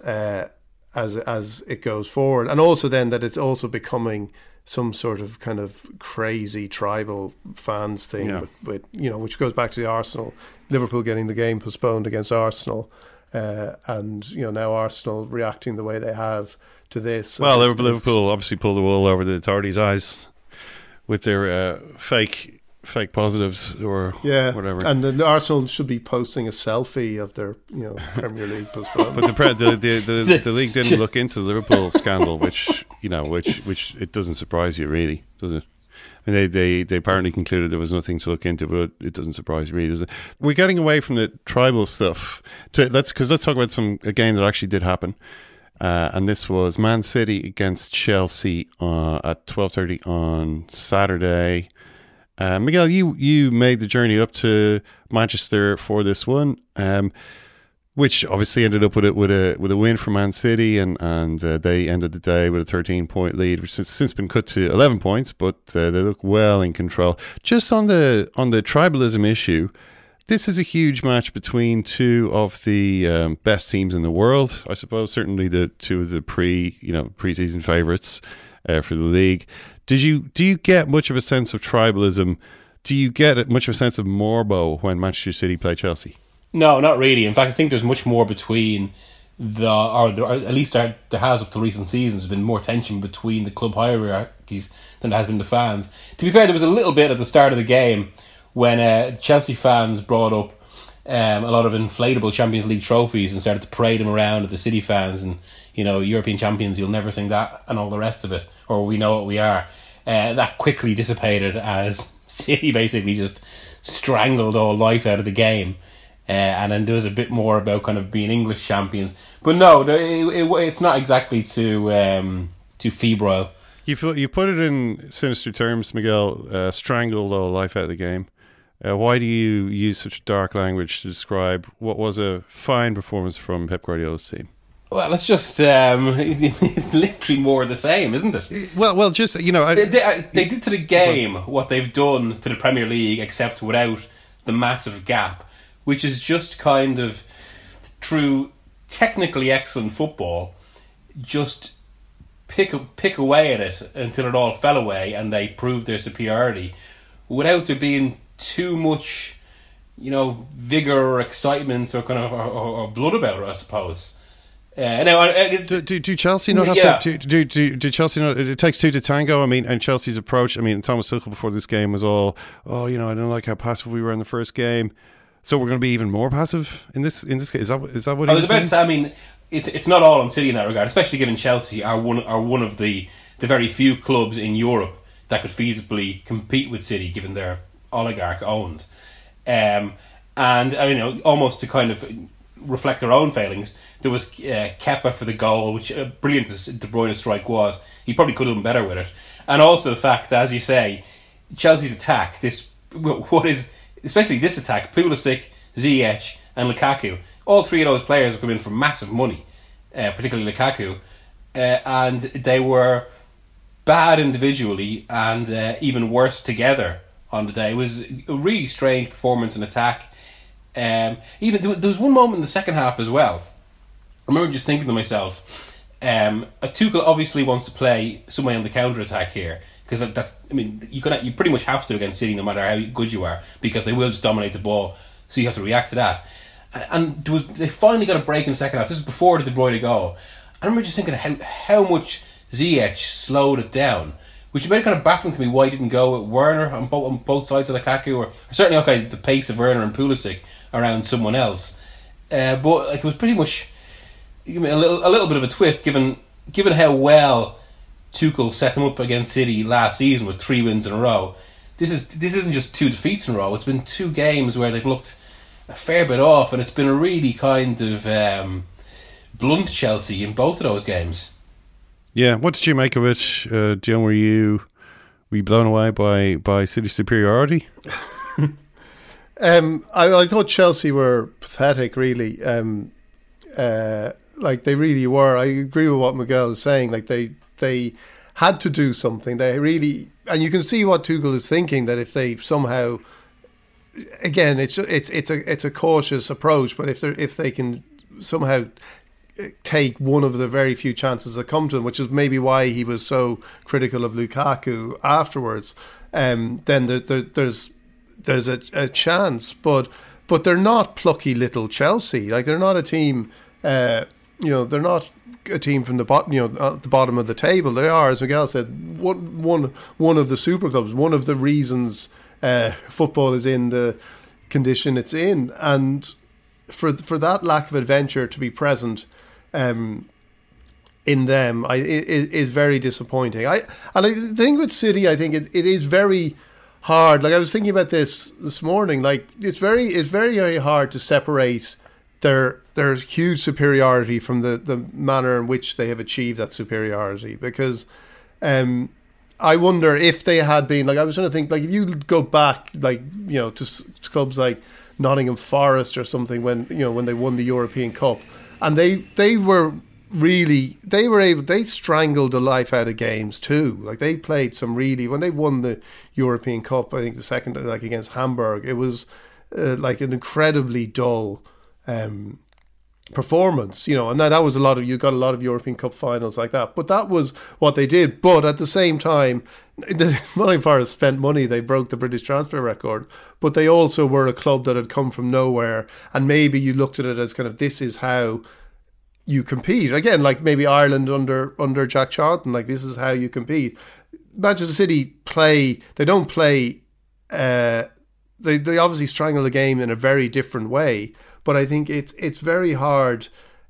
as it goes forward, and also then that it's also becoming some sort of kind of crazy tribal fans thing, with which goes back to the Liverpool getting the game postponed against Arsenal, and now Arsenal reacting the way they have to this. Well, Liverpool obviously pulled the wool over the authorities' eyes with their fake positives or whatever. And the Arsenal should be posting a selfie of their Premier League postponement. But the league didn't look into the Liverpool scandal, which it doesn't surprise you, really, does it? I mean, they apparently concluded there was nothing to look into, but it doesn't surprise you, really, does it? We're getting away from the tribal stuff. Let's talk about a game that actually did happen. And this was Man City against Chelsea at 12:30 on Saturday. Miguel, you made the journey up to Manchester for this one, which obviously ended up with a win for Man City, and they ended the day with a 13-point lead, which has since been cut to 11 points, but they look well in control. Just on the tribalism issue, this is a huge match between two of the best teams in the world, I suppose. Certainly the two of the pre-season favourites for the league. do you get much of a sense of tribalism? Do you get much of a sense of morbo when Manchester City play Chelsea? No, not really. In fact, I think there's much more between or at least there has up to recent seasons been more tension between the club hierarchies than there has been the fans. To be fair, there was a little bit at the start of the game when Chelsea fans brought up a lot of inflatable Champions League trophies and started to parade them around at the City fans, and European champions, you'll never sing that, and all the rest of it, or we know what we are. That quickly dissipated as City basically just strangled all life out of the game. And then there was a bit more about kind of being English champions, but no, it's not exactly too febrile. You put it in sinister terms, Miguel. Strangled all life out of the game. Why do you use such dark language to describe what was a fine performance from Pep Guardiola's team? Well, it's just it's literally more of the same, isn't it? Well, just they did to the game what they've done to the Premier League, except without the massive gap, which is just kind of through technically excellent football, just pick away at it until it all fell away and they proved their superiority without there being too much, vigor or excitement or kind of or blood about it, I suppose. Do Chelsea not have to? Do Chelsea not? It takes two to tango. I mean, and Chelsea's approach. I mean, Thomas Tuchel before this game was all, I don't like how passive we were in the first game, so we're going to be even more passive in this case. Is that what? I was about to say. I mean, it's not all on City in that regard, especially given Chelsea are one of the very few clubs in Europe that could feasibly compete with City, given they're oligarch owned, and almost to kind of reflect their own failings. There was Kepa for the goal, which brilliant as De Bruyne's strike was. He probably could have done better with it, and also the fact that, as you say, Chelsea's attack, especially this attack, Pulisic, Ziyech, and Lukaku. All three of those players have come in for massive money, particularly Lukaku, and they were bad individually and even worse together on the day. It was a really strange performance in attack. Even there was one moment in the second half as well. I remember just thinking to myself, Tuchel obviously wants to play some way on the counter attack here, because you pretty much have to against City, no matter how good you are, because they will just dominate the ball. So you have to react to that. And they finally got a break in the second half. This is before the De Bruyne goal. I remember just thinking how much Ziyech slowed it down, which made it kind of baffling to me why he didn't go with Werner on both sides of Lukaku, or certainly the pace of Werner and Pulisic around someone else. But it was pretty much a little bit of a twist, given how well Tuchel set them up against City last season with 3 wins in a row. This isn't just 2 defeats in a row. It's been 2 games where they've looked a fair bit off, and it's been a really kind of blunt Chelsea in both of those games. Yeah, what did you make of it, Dion? Were you blown away by City's superiority? I thought Chelsea were pathetic, really. Like they really were. I agree with what Miguel is saying. Like they had to do something. They really, and you can see what Tuchel is thinking, that if they somehow, again, it's a cautious approach, but if they can somehow take one of the very few chances that come to him, which is maybe why he was so critical of Lukaku afterwards, then there's a chance, but they're not plucky little Chelsea. Like they're not a team, they're not a team from the bottom, at the bottom of the table. They are, as Miguel said, one of the super clubs. One of the reasons football is in the condition it's in, and for that lack of adventure to be present in them is very disappointing. I think with City, I think it is very hard. Like I was thinking about this morning. Like it's very very hard to separate their huge superiority from the manner in which they have achieved that superiority. Because I wonder if they had been, like I was trying to think, like if you go back, like to clubs like Nottingham Forest or something when they won the European Cup, and they were they strangled the life out of games too. Like they played some really, when they won the European Cup, I think the second, like against Hamburg, it was like an incredibly dull performance, and that was you got a lot of European Cup finals like that, but that was what they did. But at the same time, Nottingham Forest spent money. They broke the British transfer record, but they also were a club that had come from nowhere. And maybe you looked at it as kind of, this is how you compete. Again, like maybe Ireland under Jack Charlton, like this is how you compete. Manchester City they don't play, they obviously strangle the game in a very different way, but I think it's very hard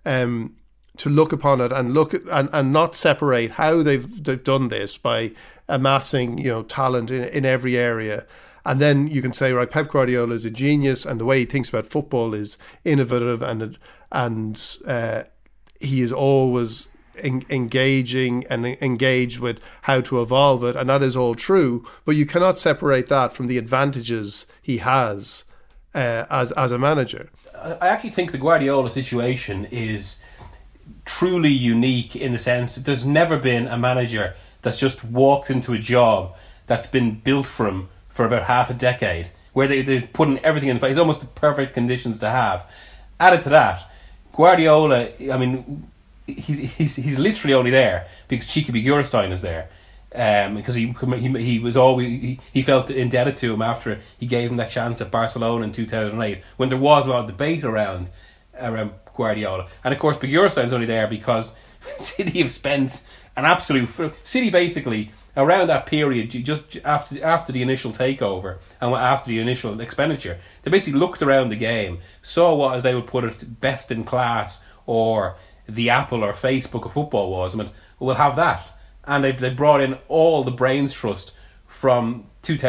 to look upon it and not separate how they've done this by amassing, you know, talent in every area. And then you can say, right, Pep Guardiola is a genius, and the way he thinks about football is innovative, and he is always engaging and engaged with how to evolve it, and that is all true. But you cannot separate that from the advantages he has as a manager. I actually think the Guardiola situation is truly unique in the sense that there's never been a manager that's just walked into a job that's been built for him for about half a decade, where they've put in everything in place, almost the perfect conditions to have. Added to that, Guardiola, I mean, he's literally only there because Chiqui Begiristain is there, because he was always he felt indebted to him after he gave him that chance at Barcelona in 2008, when there was a lot of debate around Guardiola. And of course Begiristain only there because City have spent an absolute City basically around that period, just after the initial takeover and after the initial expenditure, they basically looked around the game, saw what, as they would put it, best in class, or the Apple or Facebook of football was, and we'll have that. And they brought in all the brains trust from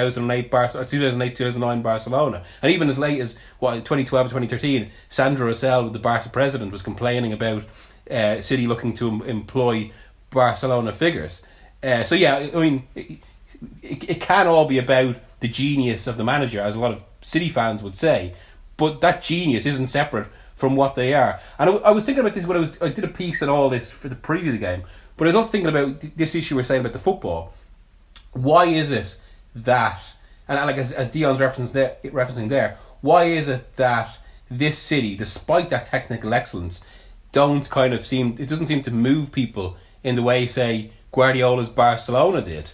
2008-2009 Barcelona, and even as late as 2012-2013, Sandro Rosell, the Barca president, was complaining about City looking to employ Barcelona figures. So yeah, I mean, it can all be about the genius of the manager, as a lot of City fans would say, but that genius isn't separate from what they are. And I was thinking about this when I did a piece on all this for the preview of the game, but I was also thinking about this issue we're saying about the football. Why is it that, and like as Dion's referencing there, why is it that this City, despite that technical excellence, doesn't seem to move people in the way, say, Guardiola's Barcelona did?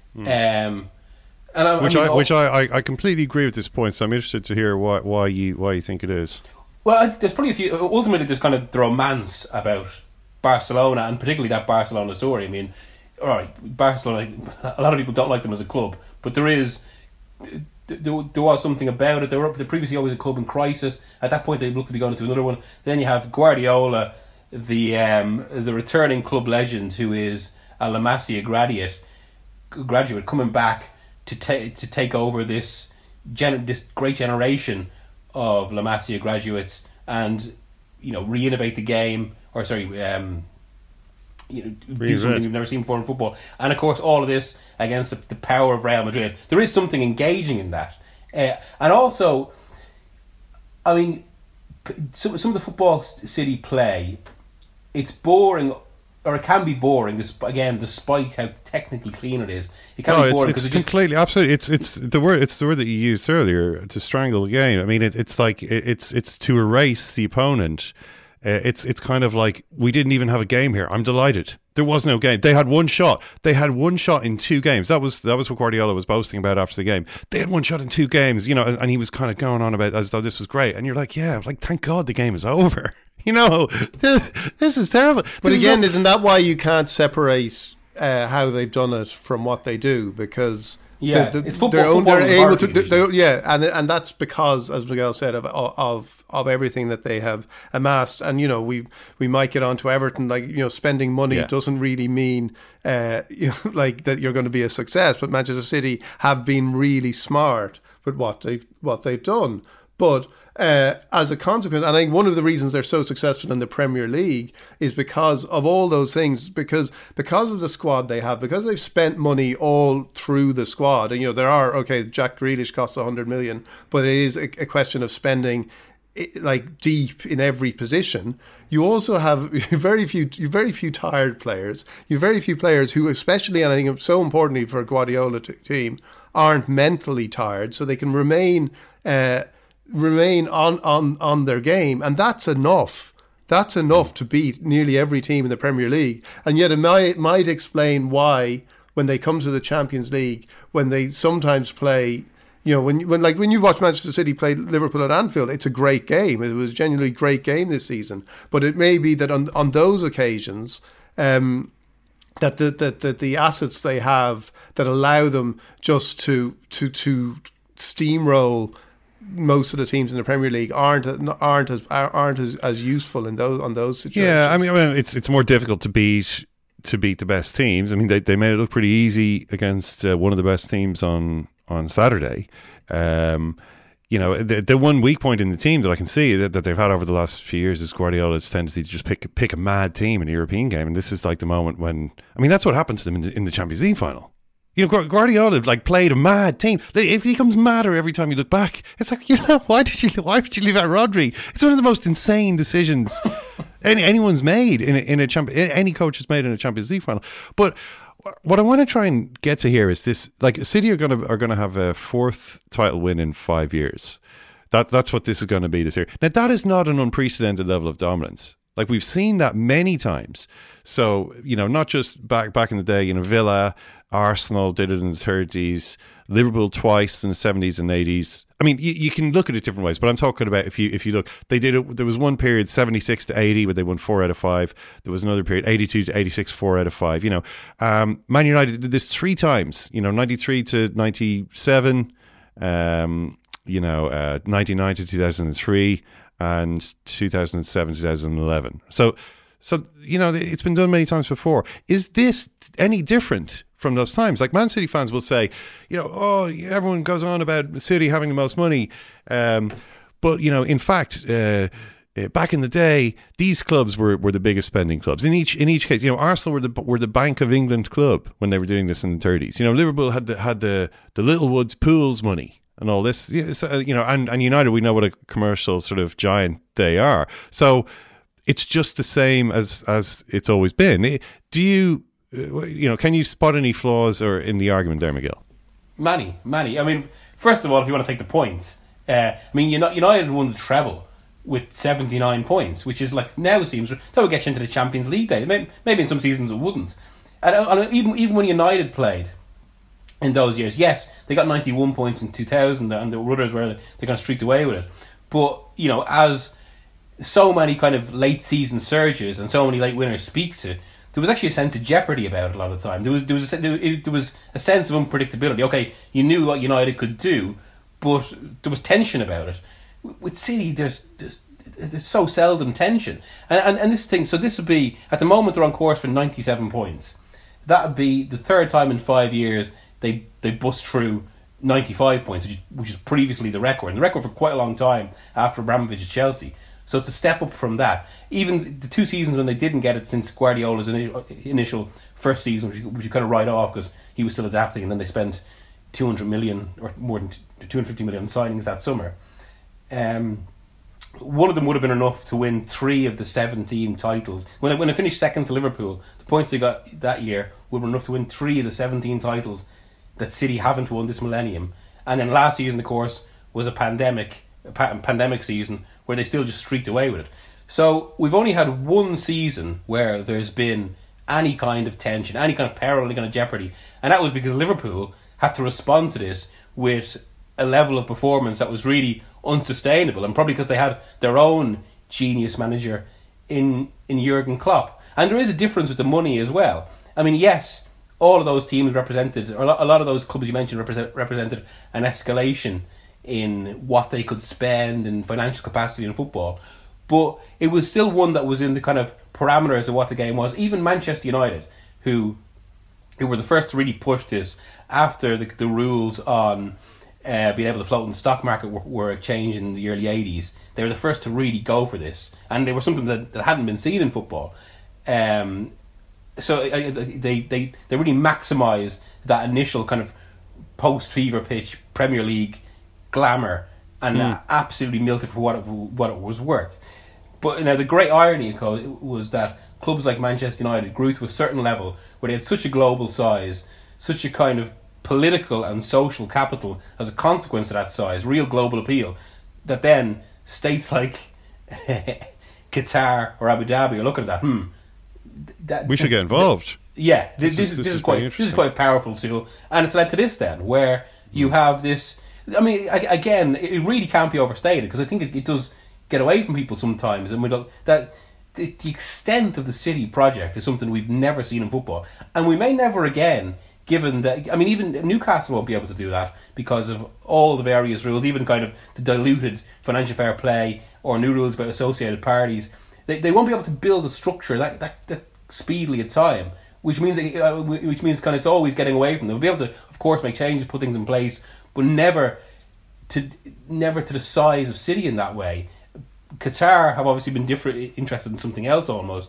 Which I completely agree with this point, so I'm interested to hear why you think it is. Well, there's probably a few. Ultimately, there's kind of the romance about Barcelona, and particularly that Barcelona story. I mean, all right, Barcelona, a lot of people don't like them as a club, but there was something about it. They're previously always a club in crisis. At that point, they looked to be going into another one. Then you have Guardiola, the returning club legend, who is a La Masia graduate coming back to take over this great generation of La Masia graduates, and re-innovate the game, or do something we've never seen before in football. And of course, all of this against the power of Real Madrid. There is something engaging in that, and also, I mean, some of the football City play, it's boring. Or it can be boring, again, despite how technically clean it is. It can be boring. It's completely, absolutely. It's the word that you used earlier, to strangle the game. I mean, it's like it's to erase the opponent. It's kind of like, we didn't even have a game here. I'm delighted. There was no game. They had one shot. They had one shot in 2 games. That was what Guardiola was boasting about after the game. They had one shot in 2 games, and he was kind of going on about as though this was great. And you're like, yeah, like, thank God the game is over. This is terrible. But again, isn't that why you can't separate how they've done it from what they do? Because it's football. They're able to, and that's because, as Miguel said, of everything that they have amassed. And we might get on to Everton, like, spending money doesn't really mean like that you're going to be a success. But Manchester City have been really smart with what they've done. But as a consequence, and I think one of the reasons they're so successful in the Premier League is because of all those things, because of the squad they have, because they've spent money all through the squad. And Jack Grealish costs 100 million, but it is a question of spending like deep in every position. You also have very few tired players. You have very few players who, especially, and I think so importantly for a Guardiola team, aren't mentally tired, so they can remain on their game, and that's enough. That's enough to beat nearly every team in the Premier League. And yet it might explain why when they come to the Champions League, when they sometimes play. When you watch Manchester City play Liverpool at Anfield, it's a great game. It was a genuinely great game this season. But it may be that on those occasions, that the assets they have that allow them just to steamroll most of the teams in the Premier League aren't as useful in those situations. Yeah, I mean it's more difficult to beat the best teams. I mean they made it look pretty easy against one of the best teams on Saturday. The one weak point in the team that I can see that they've had over the last few years is Guardiola's tendency to just pick a mad team in a European game, and this is like the moment when that's what happened to them in the Champions League final. Guardiola played a mad team. It becomes madder every time you look back. It's like, why would you leave out Rodri? It's one of the most insane decisions anyone's made in any coach has made in a Champions League final. But what I want to try and get to here is this: City are going to have a 4th title win in 5 years. That's what this is going to be this year. Now that is not an unprecedented level of dominance. We've seen that many times. So not just back in the day. Villa, Arsenal did it in the 30s. Liverpool twice in the 70s and 80s. I mean, you can look at it different ways, but I'm talking about if you look, they did it. There was one period 76 to 80 where they won 4 out of 5. There was another period 82 to 86, 4 out of 5. Man United did this 3 times. 93 to 97. 99 to 2003 and 2007 2011. So it's been done many times before. Is this any different from those times? Man City fans will say, everyone goes on about City having the most money, but in fact, back in the day, these clubs were the biggest spending clubs. In each case, Arsenal were the Bank of England club when they were doing this in the 30s. Liverpool had the Littlewoods pools money and all this. And United, we know what a commercial sort of giant they are. So it's just the same as it's always been. Do you? Can you spot any flaws or in the argument there, Miguel? Many. I mean, first of all, if you want to take the points, United won the treble with 79 points, which is now it seems that would get you into the Champions League day. Maybe in some seasons it wouldn't. And even when United played in those years, yes, they got 91 points in 2000, and the others were they kind of streaked away with it. But as so many kind of late season surges and so many late winners speak to, there was actually a sense of jeopardy about it a lot of the time. There was a sense of unpredictability. Okay, you knew what United could do, but there was tension about it. With City, there's so seldom tension. And this thing, so this would be, at the moment they're on course for 97 points. That would be the 3rd time in 5 years they bust through 95 points, which is previously the record. And the record for quite a long time after Abramovich at Chelsea. So it's a step up from that. Even the 2 seasons when they didn't get it since Guardiola's initial first season, which you kind of write off because he was still adapting, and then they spent 200 million or more than 250 million on signings that summer. One of them would have been enough to win 3 of the 17 titles. When they finished second to Liverpool, the points they got that year would have been enough to win 3 of the 17 titles that City haven't won this millennium. And then last season, of course, was a pandemic season where they still just streaked away with it. So we've only had one season where there's been any kind of tension, any kind of peril, any kind of jeopardy, and that was because Liverpool had to respond to this with a level of performance that was really unsustainable, and probably because they had their own genius manager in Jurgen Klopp. And there is a difference with the money as well. I mean, yes, all of those teams represented, or a lot of those clubs you mentioned represented an escalation in what they could spend in financial capacity in football, but it was still one that was in the kind of parameters of what the game was. Even Manchester United, who were the first to really push this after the rules on being able to float in the stock market were changed in the early 80s, they were the first to really go for this, and they were something that hadn't been seen in football. So they really maximised that initial kind of post-fever pitch Premier League glamour and absolutely milked it for what it was worth. But the great irony was that clubs like Manchester United grew to a certain level where they had such a global size, such a kind of political and social capital as a consequence of that size, real global appeal, that then states like Qatar or Abu Dhabi are looking at that, we should get involved. Yeah, this is quite a powerful tool, and it's led to this then, where you have this. I mean, again, it really can't be overstated, because I think it does get away from people sometimes, and the extent of the City project is something we've never seen in football, and we may never again. Given that, I mean, even Newcastle won't be able to do that because of all the various rules, even kind of the diluted financial fair play or new rules about associated parties. They won't be able to build a structure that speedily at time, which means kind of it's always getting away from them. They'll be able to, of course, make changes, put things in place, but never to the size of City in that way. Qatar have obviously been interested in something else almost,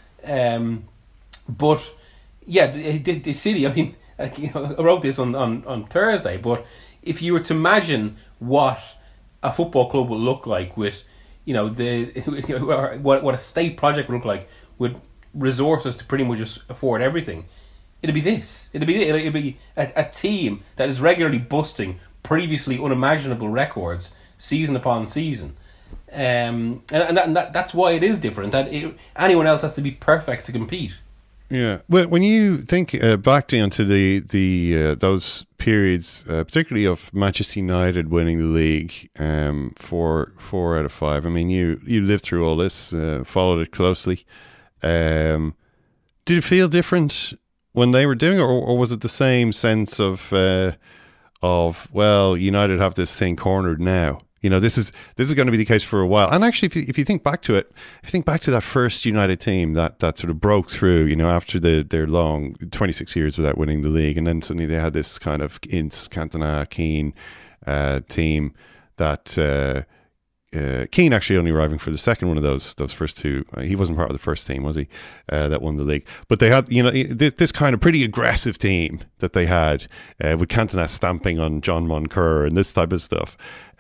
but yeah, the City. I mean. I wrote this on Thursday, but if you were to imagine what a football club would look like with, what a state project would look like with resources to pretty much just afford everything, it'd be this. It'd be a team that is regularly busting previously unimaginable records season upon season, and that's why it is different. That anyone else has to be perfect to compete. Yeah, well, when you think back down to the those periods, particularly of Manchester United winning the league, 4 out of 5. I mean, you lived through all this, followed it closely. Did it feel different when they were doing it, or was it the same sense of well, United have this thing cornered now? This is going to be the case for a while. And actually, if you think back to it, if you think back to that first United team that sort of broke through, after their long 26 years without winning the league, and then suddenly they had this kind of Ince, Cantona, Keane team that Keane actually only arriving for the second one of those first two. He wasn't part of the first team, was he? That won the league. But they had, this kind of pretty aggressive team that they had with Cantona stamping on John Moncur and this type of stuff.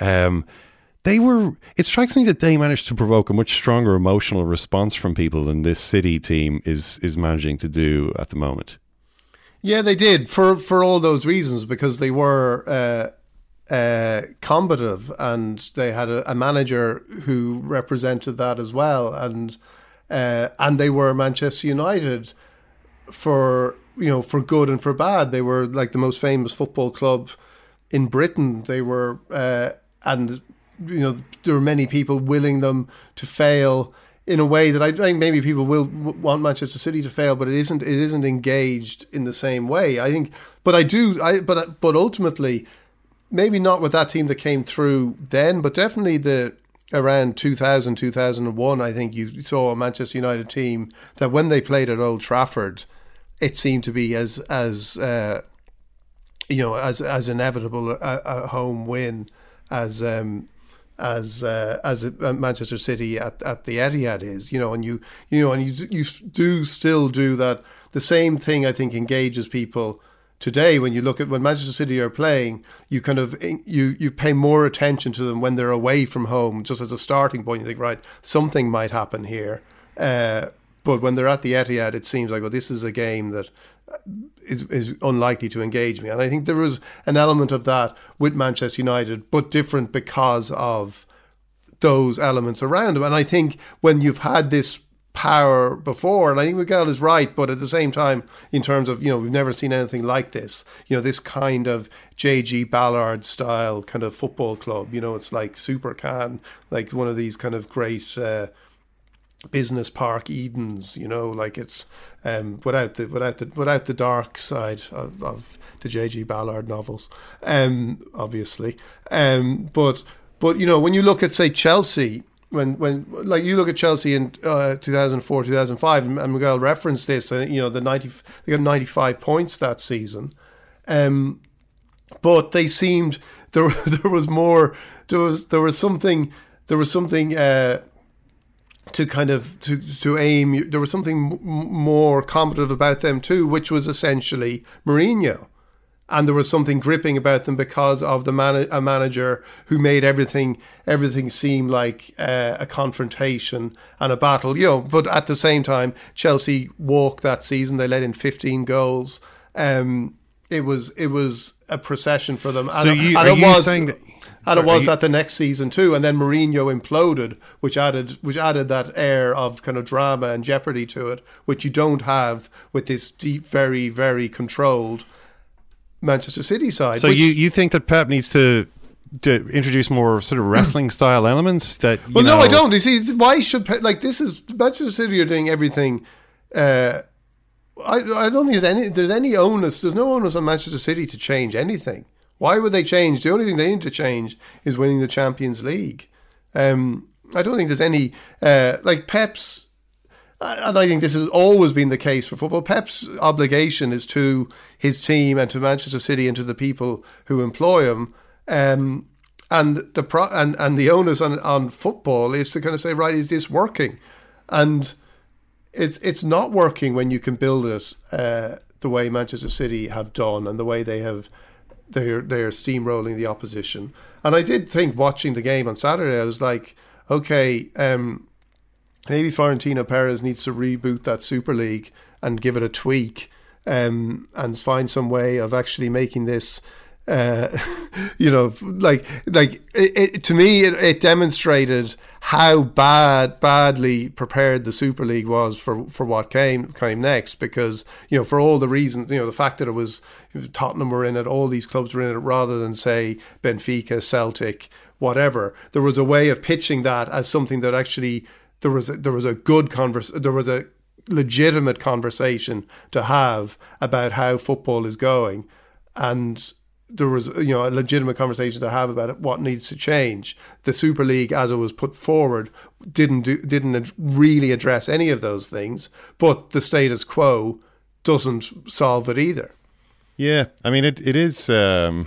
It strikes me that they managed to provoke a much stronger emotional response from people than this City team is managing to do at the moment. Yeah, they did for all those reasons, because they were combative, and they had a manager who represented that as well, and they were Manchester United for good and for bad. They were like the most famous football club in Britain. They were and there were many people willing them to fail in a way that I think maybe people will want Manchester City to fail, but it isn't engaged in the same way, I think. But ultimately, maybe not with that team that came through then, but definitely around 2000, 2001, I think you saw a Manchester United team that when they played at Old Trafford, it seemed to be as inevitable a home win as Manchester City at the Etihad is, and you do still do that. The same thing I think engages people today. When you look at when Manchester City are playing, you kind of you pay more attention to them when they're away from home, just as a starting point. You think, right, something might happen here. But when they're at the Etihad, it seems like, well, this is a game that is unlikely to engage me. And I think there was an element of that with Manchester United, but different because of those elements around them. And I think when you've had this power before, and I think Miguel is right, but at the same time, in terms of, we've never seen anything like this, this kind of J.G. Ballard style kind of football club, it's like Super Can, like one of these kind of great business park Edens, like it's without the dark side of the J.G. Ballard novels, obviously. But when you look at, say, Chelsea, when like you look at Chelsea in 2004, 2005, and Miguel referenced this, they got 95 points that season, but they seemed there was something to kind of to aim. There was something more combative about them too, which was essentially Mourinho. And there was something gripping about them because of a manager who made everything seem like a confrontation and a battle. But at the same time, Chelsea walked that season. They let in 15 goals. It was a procession for them. So are you saying that And it was that the next season too, and then Mourinho imploded, which added that air of kind of drama and jeopardy to it, which you don't have with this deep, very, very controlled Manchester City side. So you think that Pep needs to introduce more sort of wrestling style elements? That no, I don't. You see, why should this is Manchester City are doing everything. I don't think there's any onus. There's no onus on Manchester City to change anything. Why would they change? The only thing they need to change is winning the Champions League. I don't think there's any Pep's, and I think this has always been the case for football. Pep's obligation is to his team and to Manchester City and to the people who employ him. And the onus on football is to kind of say, right, is this working? And it's not working when you can build it the way Manchester City have done and the way they're steamrolling the opposition. And I did think watching the game on Saturday, I was like, okay, maybe Florentino Perez needs to reboot that Super League and give it a tweak, and find some way of actually making this. To me, it demonstrated how badly prepared the Super League was for what came next, because for all the reasons, the fact that it was Tottenham were in it, all these clubs were in it, rather than say Benfica, Celtic, whatever. There was a way of pitching that as something that actually there was a legitimate conversation to have about how football is going, and there was a legitimate conversation to have about what needs to change. The Super League, as it was put forward, didn't really address any of those things, but the status quo doesn't solve it either. Yeah, I mean it is. They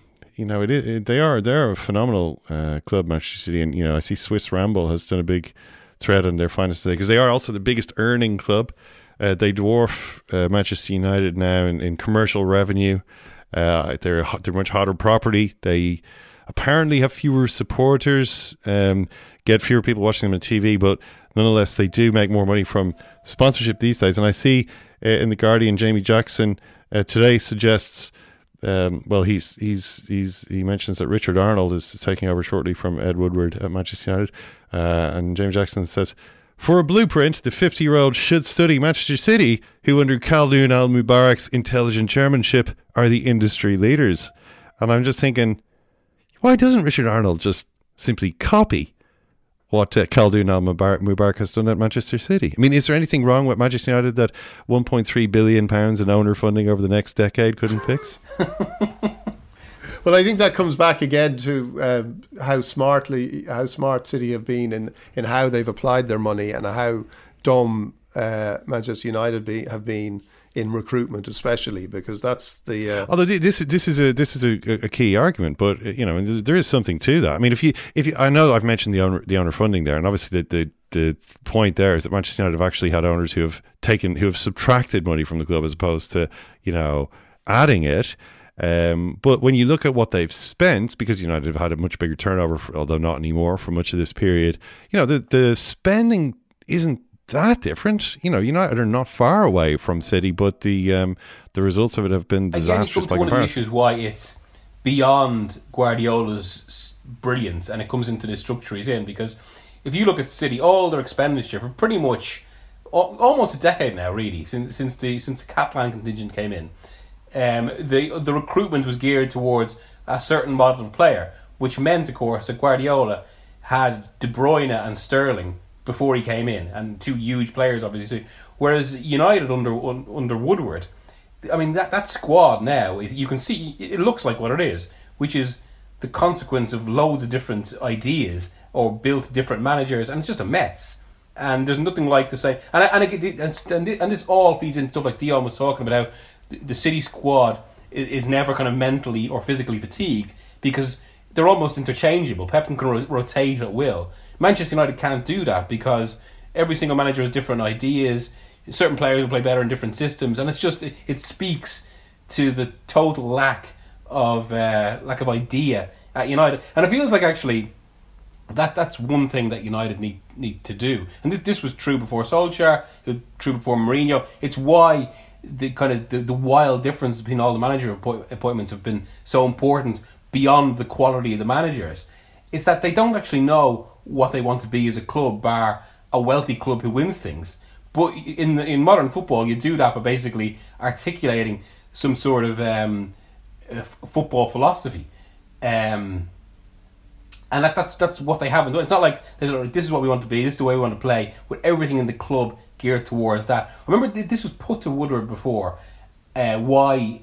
are a phenomenal club, Manchester City, and I see Swiss Ramble has done a big thread on their finances today, because they are also the biggest earning club. They dwarf Manchester United now in commercial revenue. They're much hotter property. They apparently have fewer supporters, get fewer people watching them on TV, but nonetheless they do make more money from sponsorship these days. And I see in the Guardian, Jamie Jackson today suggests, he mentions that Richard Arnold is taking over shortly from Ed Woodward at Manchester United, and Jamie Jackson says, for a blueprint, the 50-year-old should study Manchester City, who under Khaldoon Al-Mubarak's intelligent chairmanship are the industry leaders. And I'm just thinking, why doesn't Richard Arnold just simply copy what Khaldoon Al-Mubarak has done at Manchester City? I mean, is there anything wrong with Manchester United that £1.3 billion in owner funding over the next decade couldn't fix? Well, I think that comes back again to how smart City have been in how they've applied their money, and how dumb Manchester United have been in recruitment, especially, because that's the. Although this is a key argument, but there is something to that. I mean, if you I know I've mentioned the owner funding there, and obviously the point there is that Manchester United have actually had owners who have subtracted money from the club as opposed to adding it. But when you look at what they've spent, because United have had a much bigger turnover, although not anymore, for much of this period, the spending isn't that different. United are not far away from City, but the results of it have been disastrous by comparison. One of the issues why it's beyond Guardiola's brilliance, and it comes into the structure he's in, because if you look at City, all their expenditure for pretty much almost a decade now, really, since the Catalan contingent came in. The recruitment was geared towards a certain model of player, which meant, of course, that Guardiola had De Bruyne and Sterling before he came in, and two huge players, obviously. Whereas United under Woodward, I mean, that squad now, you can see, it looks like what it is, which is the consequence of loads of different ideas or built different managers, and it's just a mess. And there's nothing like to say, and this all feeds into stuff like Dion was talking about, how the City squad is never kind of mentally or physically fatigued, because they're almost interchangeable. Pep can rotate at will. Manchester United can't do that, because every single manager has different ideas. Certain players will play better in different systems, and it's just it speaks to the total lack of idea at United. And it feels like actually that's one thing that United need to do. And this was true before Solskjaer, true before Mourinho. It's why the wild difference between all the manager appointments have been so important beyond the quality of the managers. It's that they don't actually know what they want to be as a club, bar a wealthy club who wins things. But in modern football, you do that by basically articulating some sort of football philosophy. And that's what they haven't done. It's not like this is what we want to be, this is the way we want to play, with everything in the club geared towards that. Remember, this was put to Woodward before, why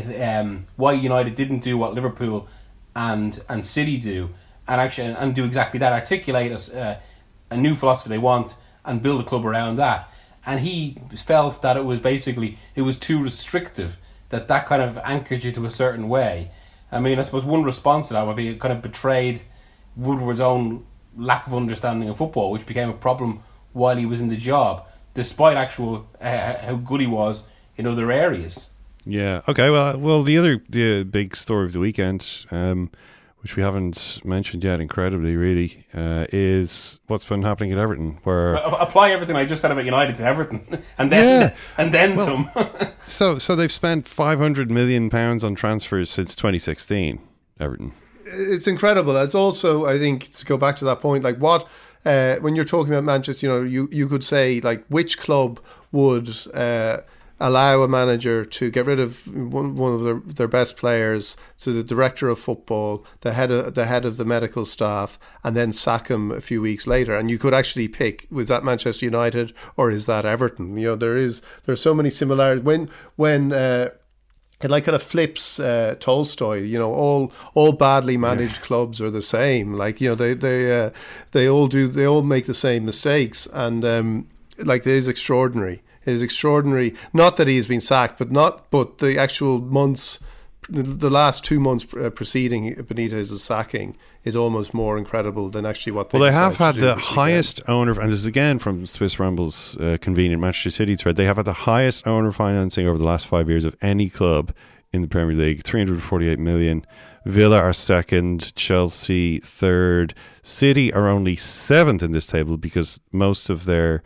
United didn't do what Liverpool and City do, and do exactly that, articulate a new philosophy they want and build a club around that. And he felt that it was too restrictive, that kind of anchored you to a certain way. I mean, I suppose one response to that would be it kind of betrayed Woodward's own lack of understanding of football, which became a problem while he was in the job, despite how good he was in other areas. Yeah. Okay. Well, the big story of the weekend, which we haven't mentioned yet, incredibly, really, is what's been happening at Everton. Where apply everything I just said about United to Everton, and then some. So they've spent £500 million on transfers since 2016. Everton. It's incredible. It's also, I think, to go back to that point, like what when you're talking about Manchester, you could say, like, which club would allow a manager to get rid of one of their best players, to the director of football, the head of the medical staff, and then sack him a few weeks later. And you could actually pick, was that Manchester United or is that Everton? There's so many similarities. When it like kind of flips Tolstoy, all badly managed clubs are the same. Like, they all make the same mistakes, and like, it is extraordinary. It is extraordinary. Not that he has been sacked, but the actual months, the last 2 months preceding Benitez's sacking is almost more incredible than actually what they. Well, they have had the highest owner, and this is again from Swiss Ramble's convenient Manchester City thread. They have had the highest owner financing over the last 5 years of any club in the Premier League, 348 million. Villa are second, Chelsea third, City are only seventh in this table because most of their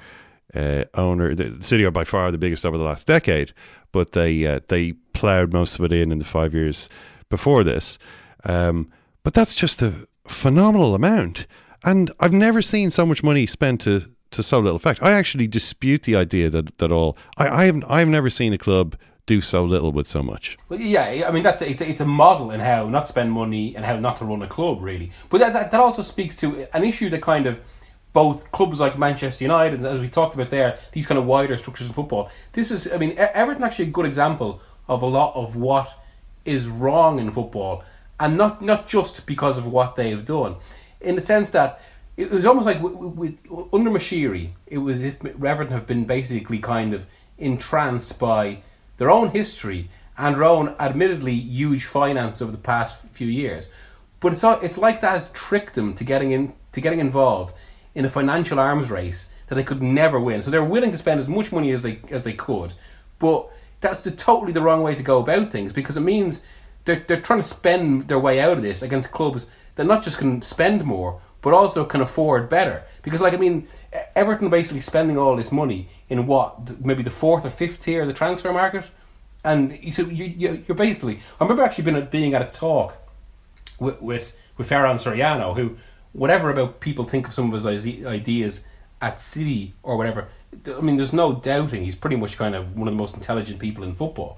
the City are by far the biggest over the last decade, but they ploughed most of it in the 5 years before this. But that's just a phenomenal amount, and I've never seen so much money spent to so little effect. I actually dispute the idea that I've never seen a club do so little with so much. Well, yeah, I mean, it's a model in how not to spend money and how not to run a club, really. But that also speaks to an issue that kind of both clubs like Manchester United, and as we talked about there, these kind of wider structures in football. Everton actually a good example of a lot of what is wrong in football, and not just because of what they have done, in the sense that it was almost like under Moshiri, it was as if Everton have been basically kind of entranced by their own history and their own admittedly huge finance over the past few years. But it's like that has tricked them to getting involved in a financial arms race that they could never win. So they're willing to spend as much money as they could, but that's totally the wrong way to go about things, because it means they're trying to spend their way out of this against clubs that not just can spend more, but also can afford better. Because, Everton basically spending all this money in maybe the fourth or fifth tier of the transfer market, and you're basically. I remember actually being at a talk with Ferran Soriano, who, whatever about people think of some of his ideas at City or whatever, I mean, there's no doubting he's pretty much kind of one of the most intelligent people in football.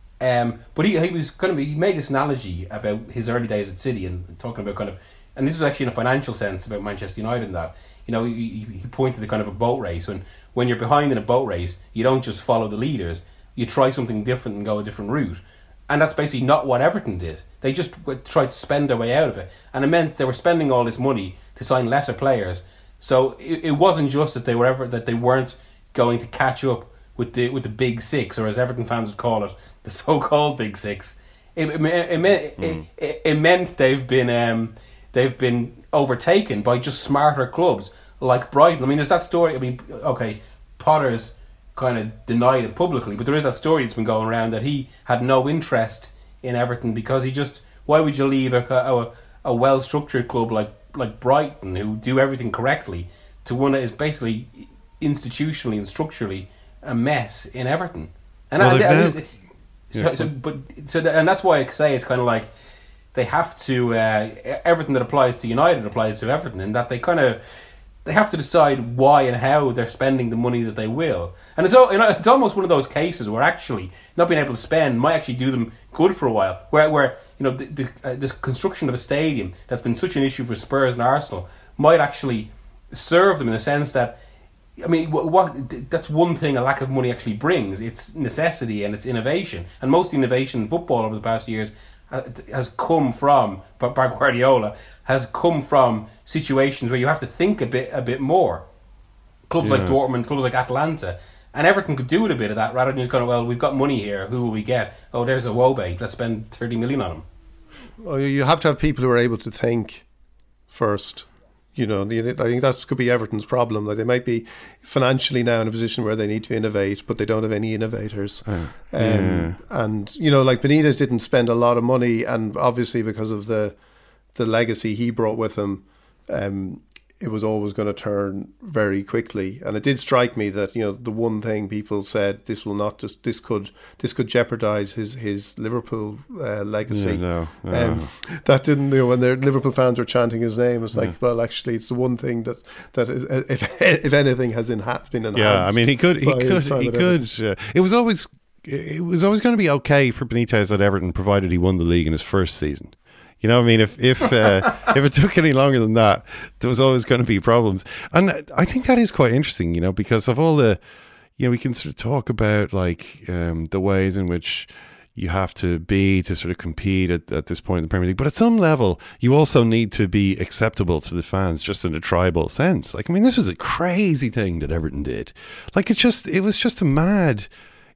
But he made this analogy about his early days at City and talking about kind of, and this was actually in a financial sense about Manchester United, and that, he pointed to kind of a boat race. When you're behind in a boat race, you don't just follow the leaders, you try something different and go a different route. And that's basically not what Everton did. They just tried to spend their way out of it, and it meant they were spending all this money to sign lesser players. So it wasn't just that they weren't going to catch up with the big six, or as Everton fans would call it, the so-called big six. It meant they've been overtaken by just smarter clubs like Brighton. I mean, there's that story. I mean, okay, Potter's kind of denied it publicly, but there is that story that's been going around that he had no interest in Everton because why would you leave a well-structured club like Brighton, who do everything correctly, to one that is basically institutionally and structurally a mess in Everton? And and that's why I say it's kind of like they have to everything that applies to United applies to Everton, in that they have to decide why and how they're spending the money that they will. And it's almost one of those cases where actually not being able to spend might actually do them good for a while. Where the construction of a stadium that's been such an issue for Spurs and Arsenal might actually serve them in the sense that, I mean, that's one thing a lack of money actually brings. It's necessity and it's innovation. And most innovation in football over the past years has come from, by Guardiola, has come from situations where you have to think a bit more. Clubs like Dortmund, clubs like Atalanta, and Everton could do with a bit of that rather than just going, well, we've got money here, who will we get? Oh, there's a Iwobi, let's spend 30 million on him. Well, you have to have people who are able to think first. I think that could be Everton's problem. Like, they might be financially now in a position where they need to innovate, but they don't have any innovators. And like Benitez didn't spend a lot of money, and obviously because of the legacy he brought with him, it was always going to turn very quickly. And it did strike me that the one thing people said, this could jeopardise his Liverpool legacy. That didn't. When the Liverpool fans were chanting his name, it's like, well, actually, it's the one thing that if anything has been enhanced. Yeah, I mean, he could. It was always going to be okay for Benitez at Everton, provided he won the league in his first season. You know what I mean? If it took any longer than that, there was always going to be problems. And I think that is quite interesting, because of all the, we can sort of talk about like the ways in which you have to be to sort of compete at this point in the Premier League. But at some level, you also need to be acceptable to the fans, just in a tribal sense. Like, I mean, this was a crazy thing that Everton did. Like, it was just a mad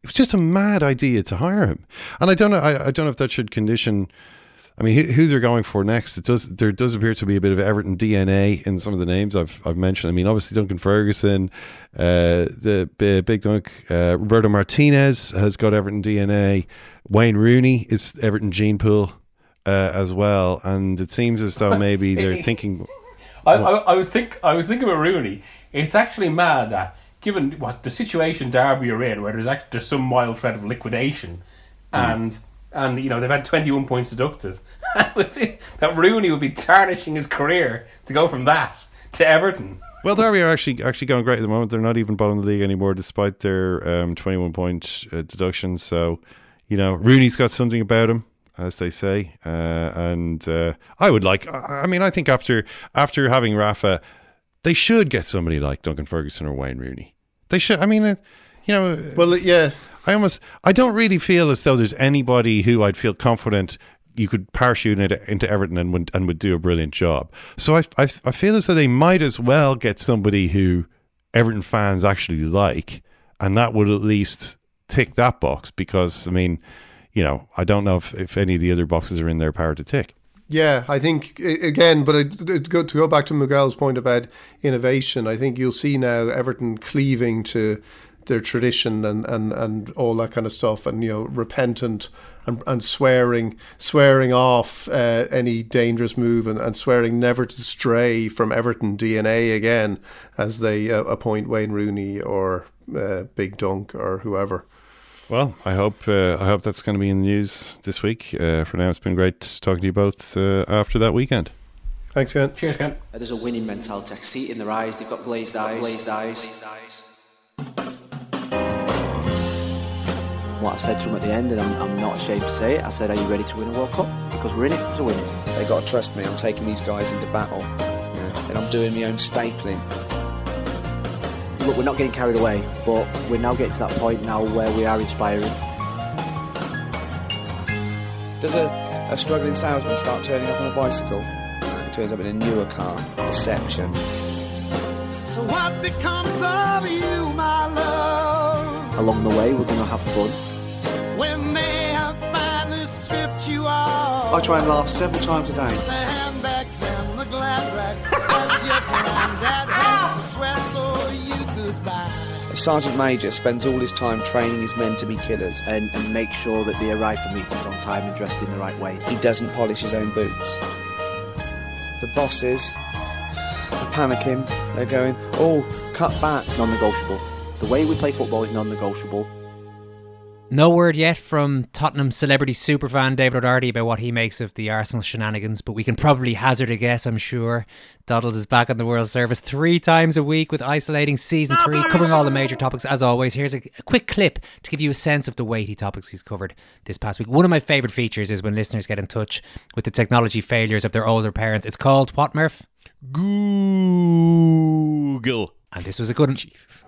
idea to hire him. And I don't know if that should condition. I mean, who they're going for next? There does appear to be a bit of Everton DNA in some of the names I've mentioned. I mean, obviously Duncan Ferguson, the big dunk, Roberto Martinez has got Everton DNA. Wayne Rooney is Everton gene pool as well, and it seems as though maybe they're thinking. I was thinking about Rooney. It's actually mad that, given what the situation Derby are in, where there's some mild threat of liquidation, and they've had 21 points deducted, that Rooney would be tarnishing his career to go from that to Everton. Well, Derby are actually going great at the moment. They're not even bottom of the league anymore, despite their 21 point deduction. So, Rooney's got something about him, as they say. And I would like. I mean, I think after having Rafa, they should get somebody like Duncan Ferguson or Wayne Rooney. They should. I mean, Well, yeah. I don't really feel as though there's anybody who I'd feel confident you could parachute into Everton and would do a brilliant job. So I feel as though they might as well get somebody who Everton fans actually like, and that would at least tick that box, because, I mean, I don't know if any of the other boxes are in their power to tick. Yeah, I think, again, but to go back to Miguel's point about innovation, I think you'll see now Everton cleaving to their tradition and all that kind of stuff, and repentant and swearing off any dangerous move, and swearing never to stray from Everton DNA again as they appoint Wayne Rooney or Big Dunk or whoever. Well, I hope that's going to be in the news this week. For now, it's been great talking to you both after that weekend. Thanks, Ken. Cheers, Ken. There's a winning mentality. I can see it in their eyes. They've got glazed eyes. What I said to them at the end, and I'm not ashamed to say it, I said, are you ready to win a World Cup? Because we're in it to win it. They've got to trust me. I'm taking these guys into battle, and I'm doing my own stapling. Look, we're not getting carried away, but we're now getting to that point now where we are inspiring. Does a struggling salesman start turning up on a bicycle? He turns up in a newer car. Deception. So what becomes of you, my love? Along the way, we're going to have fun. When they have finally stripped you off. I try and laugh several times a day. The handbags and the glad rags as you climb that hands to sweat so you goodbye. A sergeant major spends all his time training his men to be killers and make sure that they arrive for meetings on time and dressed in the right way. He doesn't polish his own boots. The bosses are panicking. They're going, oh, cut back. Non-negotiable. The way we play football is non-negotiable. No word yet from Tottenham celebrity superfan David O'Doherty about what he makes of the Arsenal shenanigans, but we can probably hazard a guess, I'm sure. Doddles is back on the World Service 3 times a week with Isolating Season 3, covering all the major topics as always. Here's a quick clip to give you a sense of the weighty topics he's covered this past week. One of my favourite features is when listeners get in touch with the technology failures of their older parents. It's called what, Murph? Google. And this was a good one. Jesus.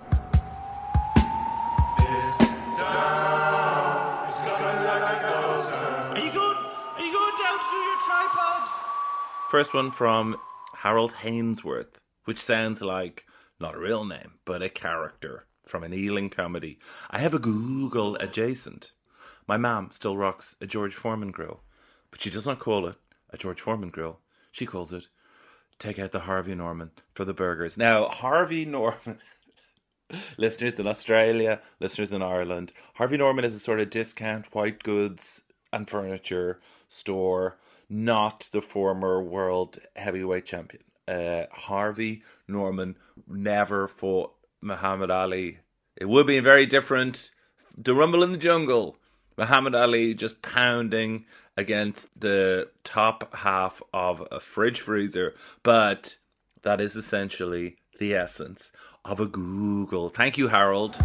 First one from Harold Hainsworth, which sounds like not a real name, but a character from an Ealing comedy. I have a Google adjacent. My mum still rocks a George Foreman grill, but she does not call it a George Foreman grill. She calls it take out the Harvey Norman for the burgers. Now, Harvey Norman, listeners in Australia, listeners in Ireland, Harvey Norman is a sort of discount white goods and furniture store, not the former world heavyweight champion. Harvey Norman never fought Muhammad Ali. It would be very different. The Rumble in the Jungle. Muhammad Ali just pounding against the top half of a fridge freezer. But that is essentially the essence of a Google. Thank you, Harold.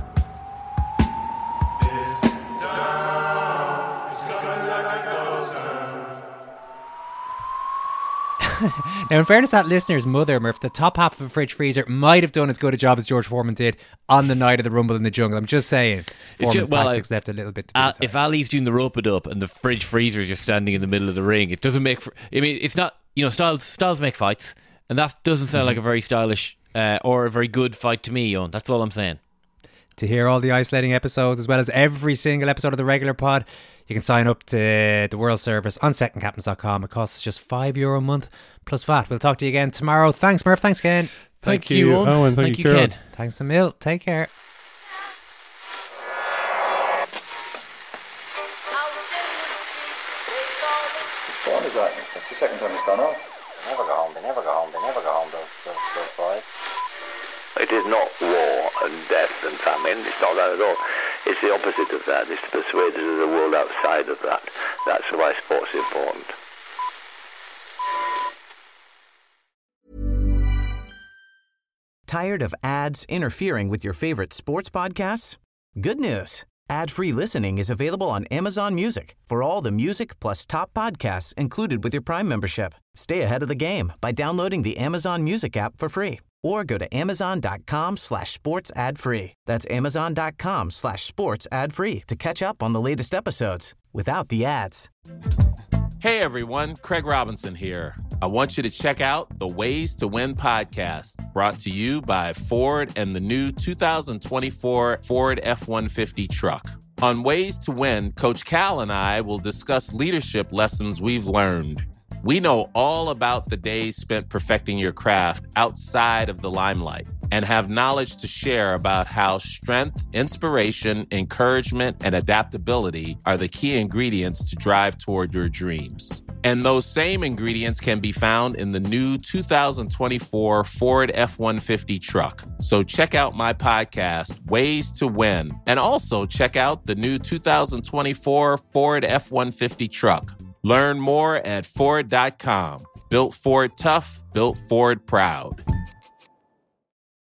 Now, in fairness to that listener's mother, Murph, the top half of a fridge freezer might have done as good a job as George Foreman did on the night of the Rumble in the Jungle. I'm just saying, Foreman's tactics left a little bit to be desired. If Ali's doing the rope-a-dope and the fridge freezer is just standing in the middle of the ring, it doesn't make... I mean, it's not... You know, styles make fights, and that doesn't sound like a very stylish or a very good fight to me, Owen. That's all I'm saying. To hear all the Isolating episodes, as well as every single episode of the regular pod, you can sign up to the World Service on secondcaptains.com. It costs just €5 a month plus VAT. We'll talk to you again tomorrow. Thanks, Murph. Thanks, Ken. Thank you, Owen. Thank you, Ken. Thanks a mil. Take care. What one is that? That's the second time it's gone off. They never go home, they never go home, they never go home, those boys. It is not war and death and famine. It's not that at all. It's the opposite of that. It's to persuade us of the world outside of that. That's why sport's important. Tired of ads interfering with your favorite sports podcasts? Good news. Ad-free listening is available on Amazon Music for all the music plus top podcasts included with your Prime membership. Stay ahead of the game by downloading the Amazon Music app for free or go to amazon.com/sports ad free. That's amazon.com/sports ad free to catch up on the latest episodes without the ads. Hey everyone, Craig Robinson here. I want you to check out the Ways to Win podcast, brought to you by Ford and the new 2024 Ford F-150 truck. On Ways to Win, Coach Cal and I will discuss leadership lessons we've learned. We know all about the days spent perfecting your craft outside of the limelight and have knowledge to share about how strength, inspiration, encouragement, and adaptability are the key ingredients to drive toward your dreams. And those same ingredients can be found in the new 2024 Ford F-150 truck. So check out my podcast, Ways to Win, and also check out the new 2024 Ford F-150 truck. Learn more at Ford.com. Built Ford tough, built Ford proud.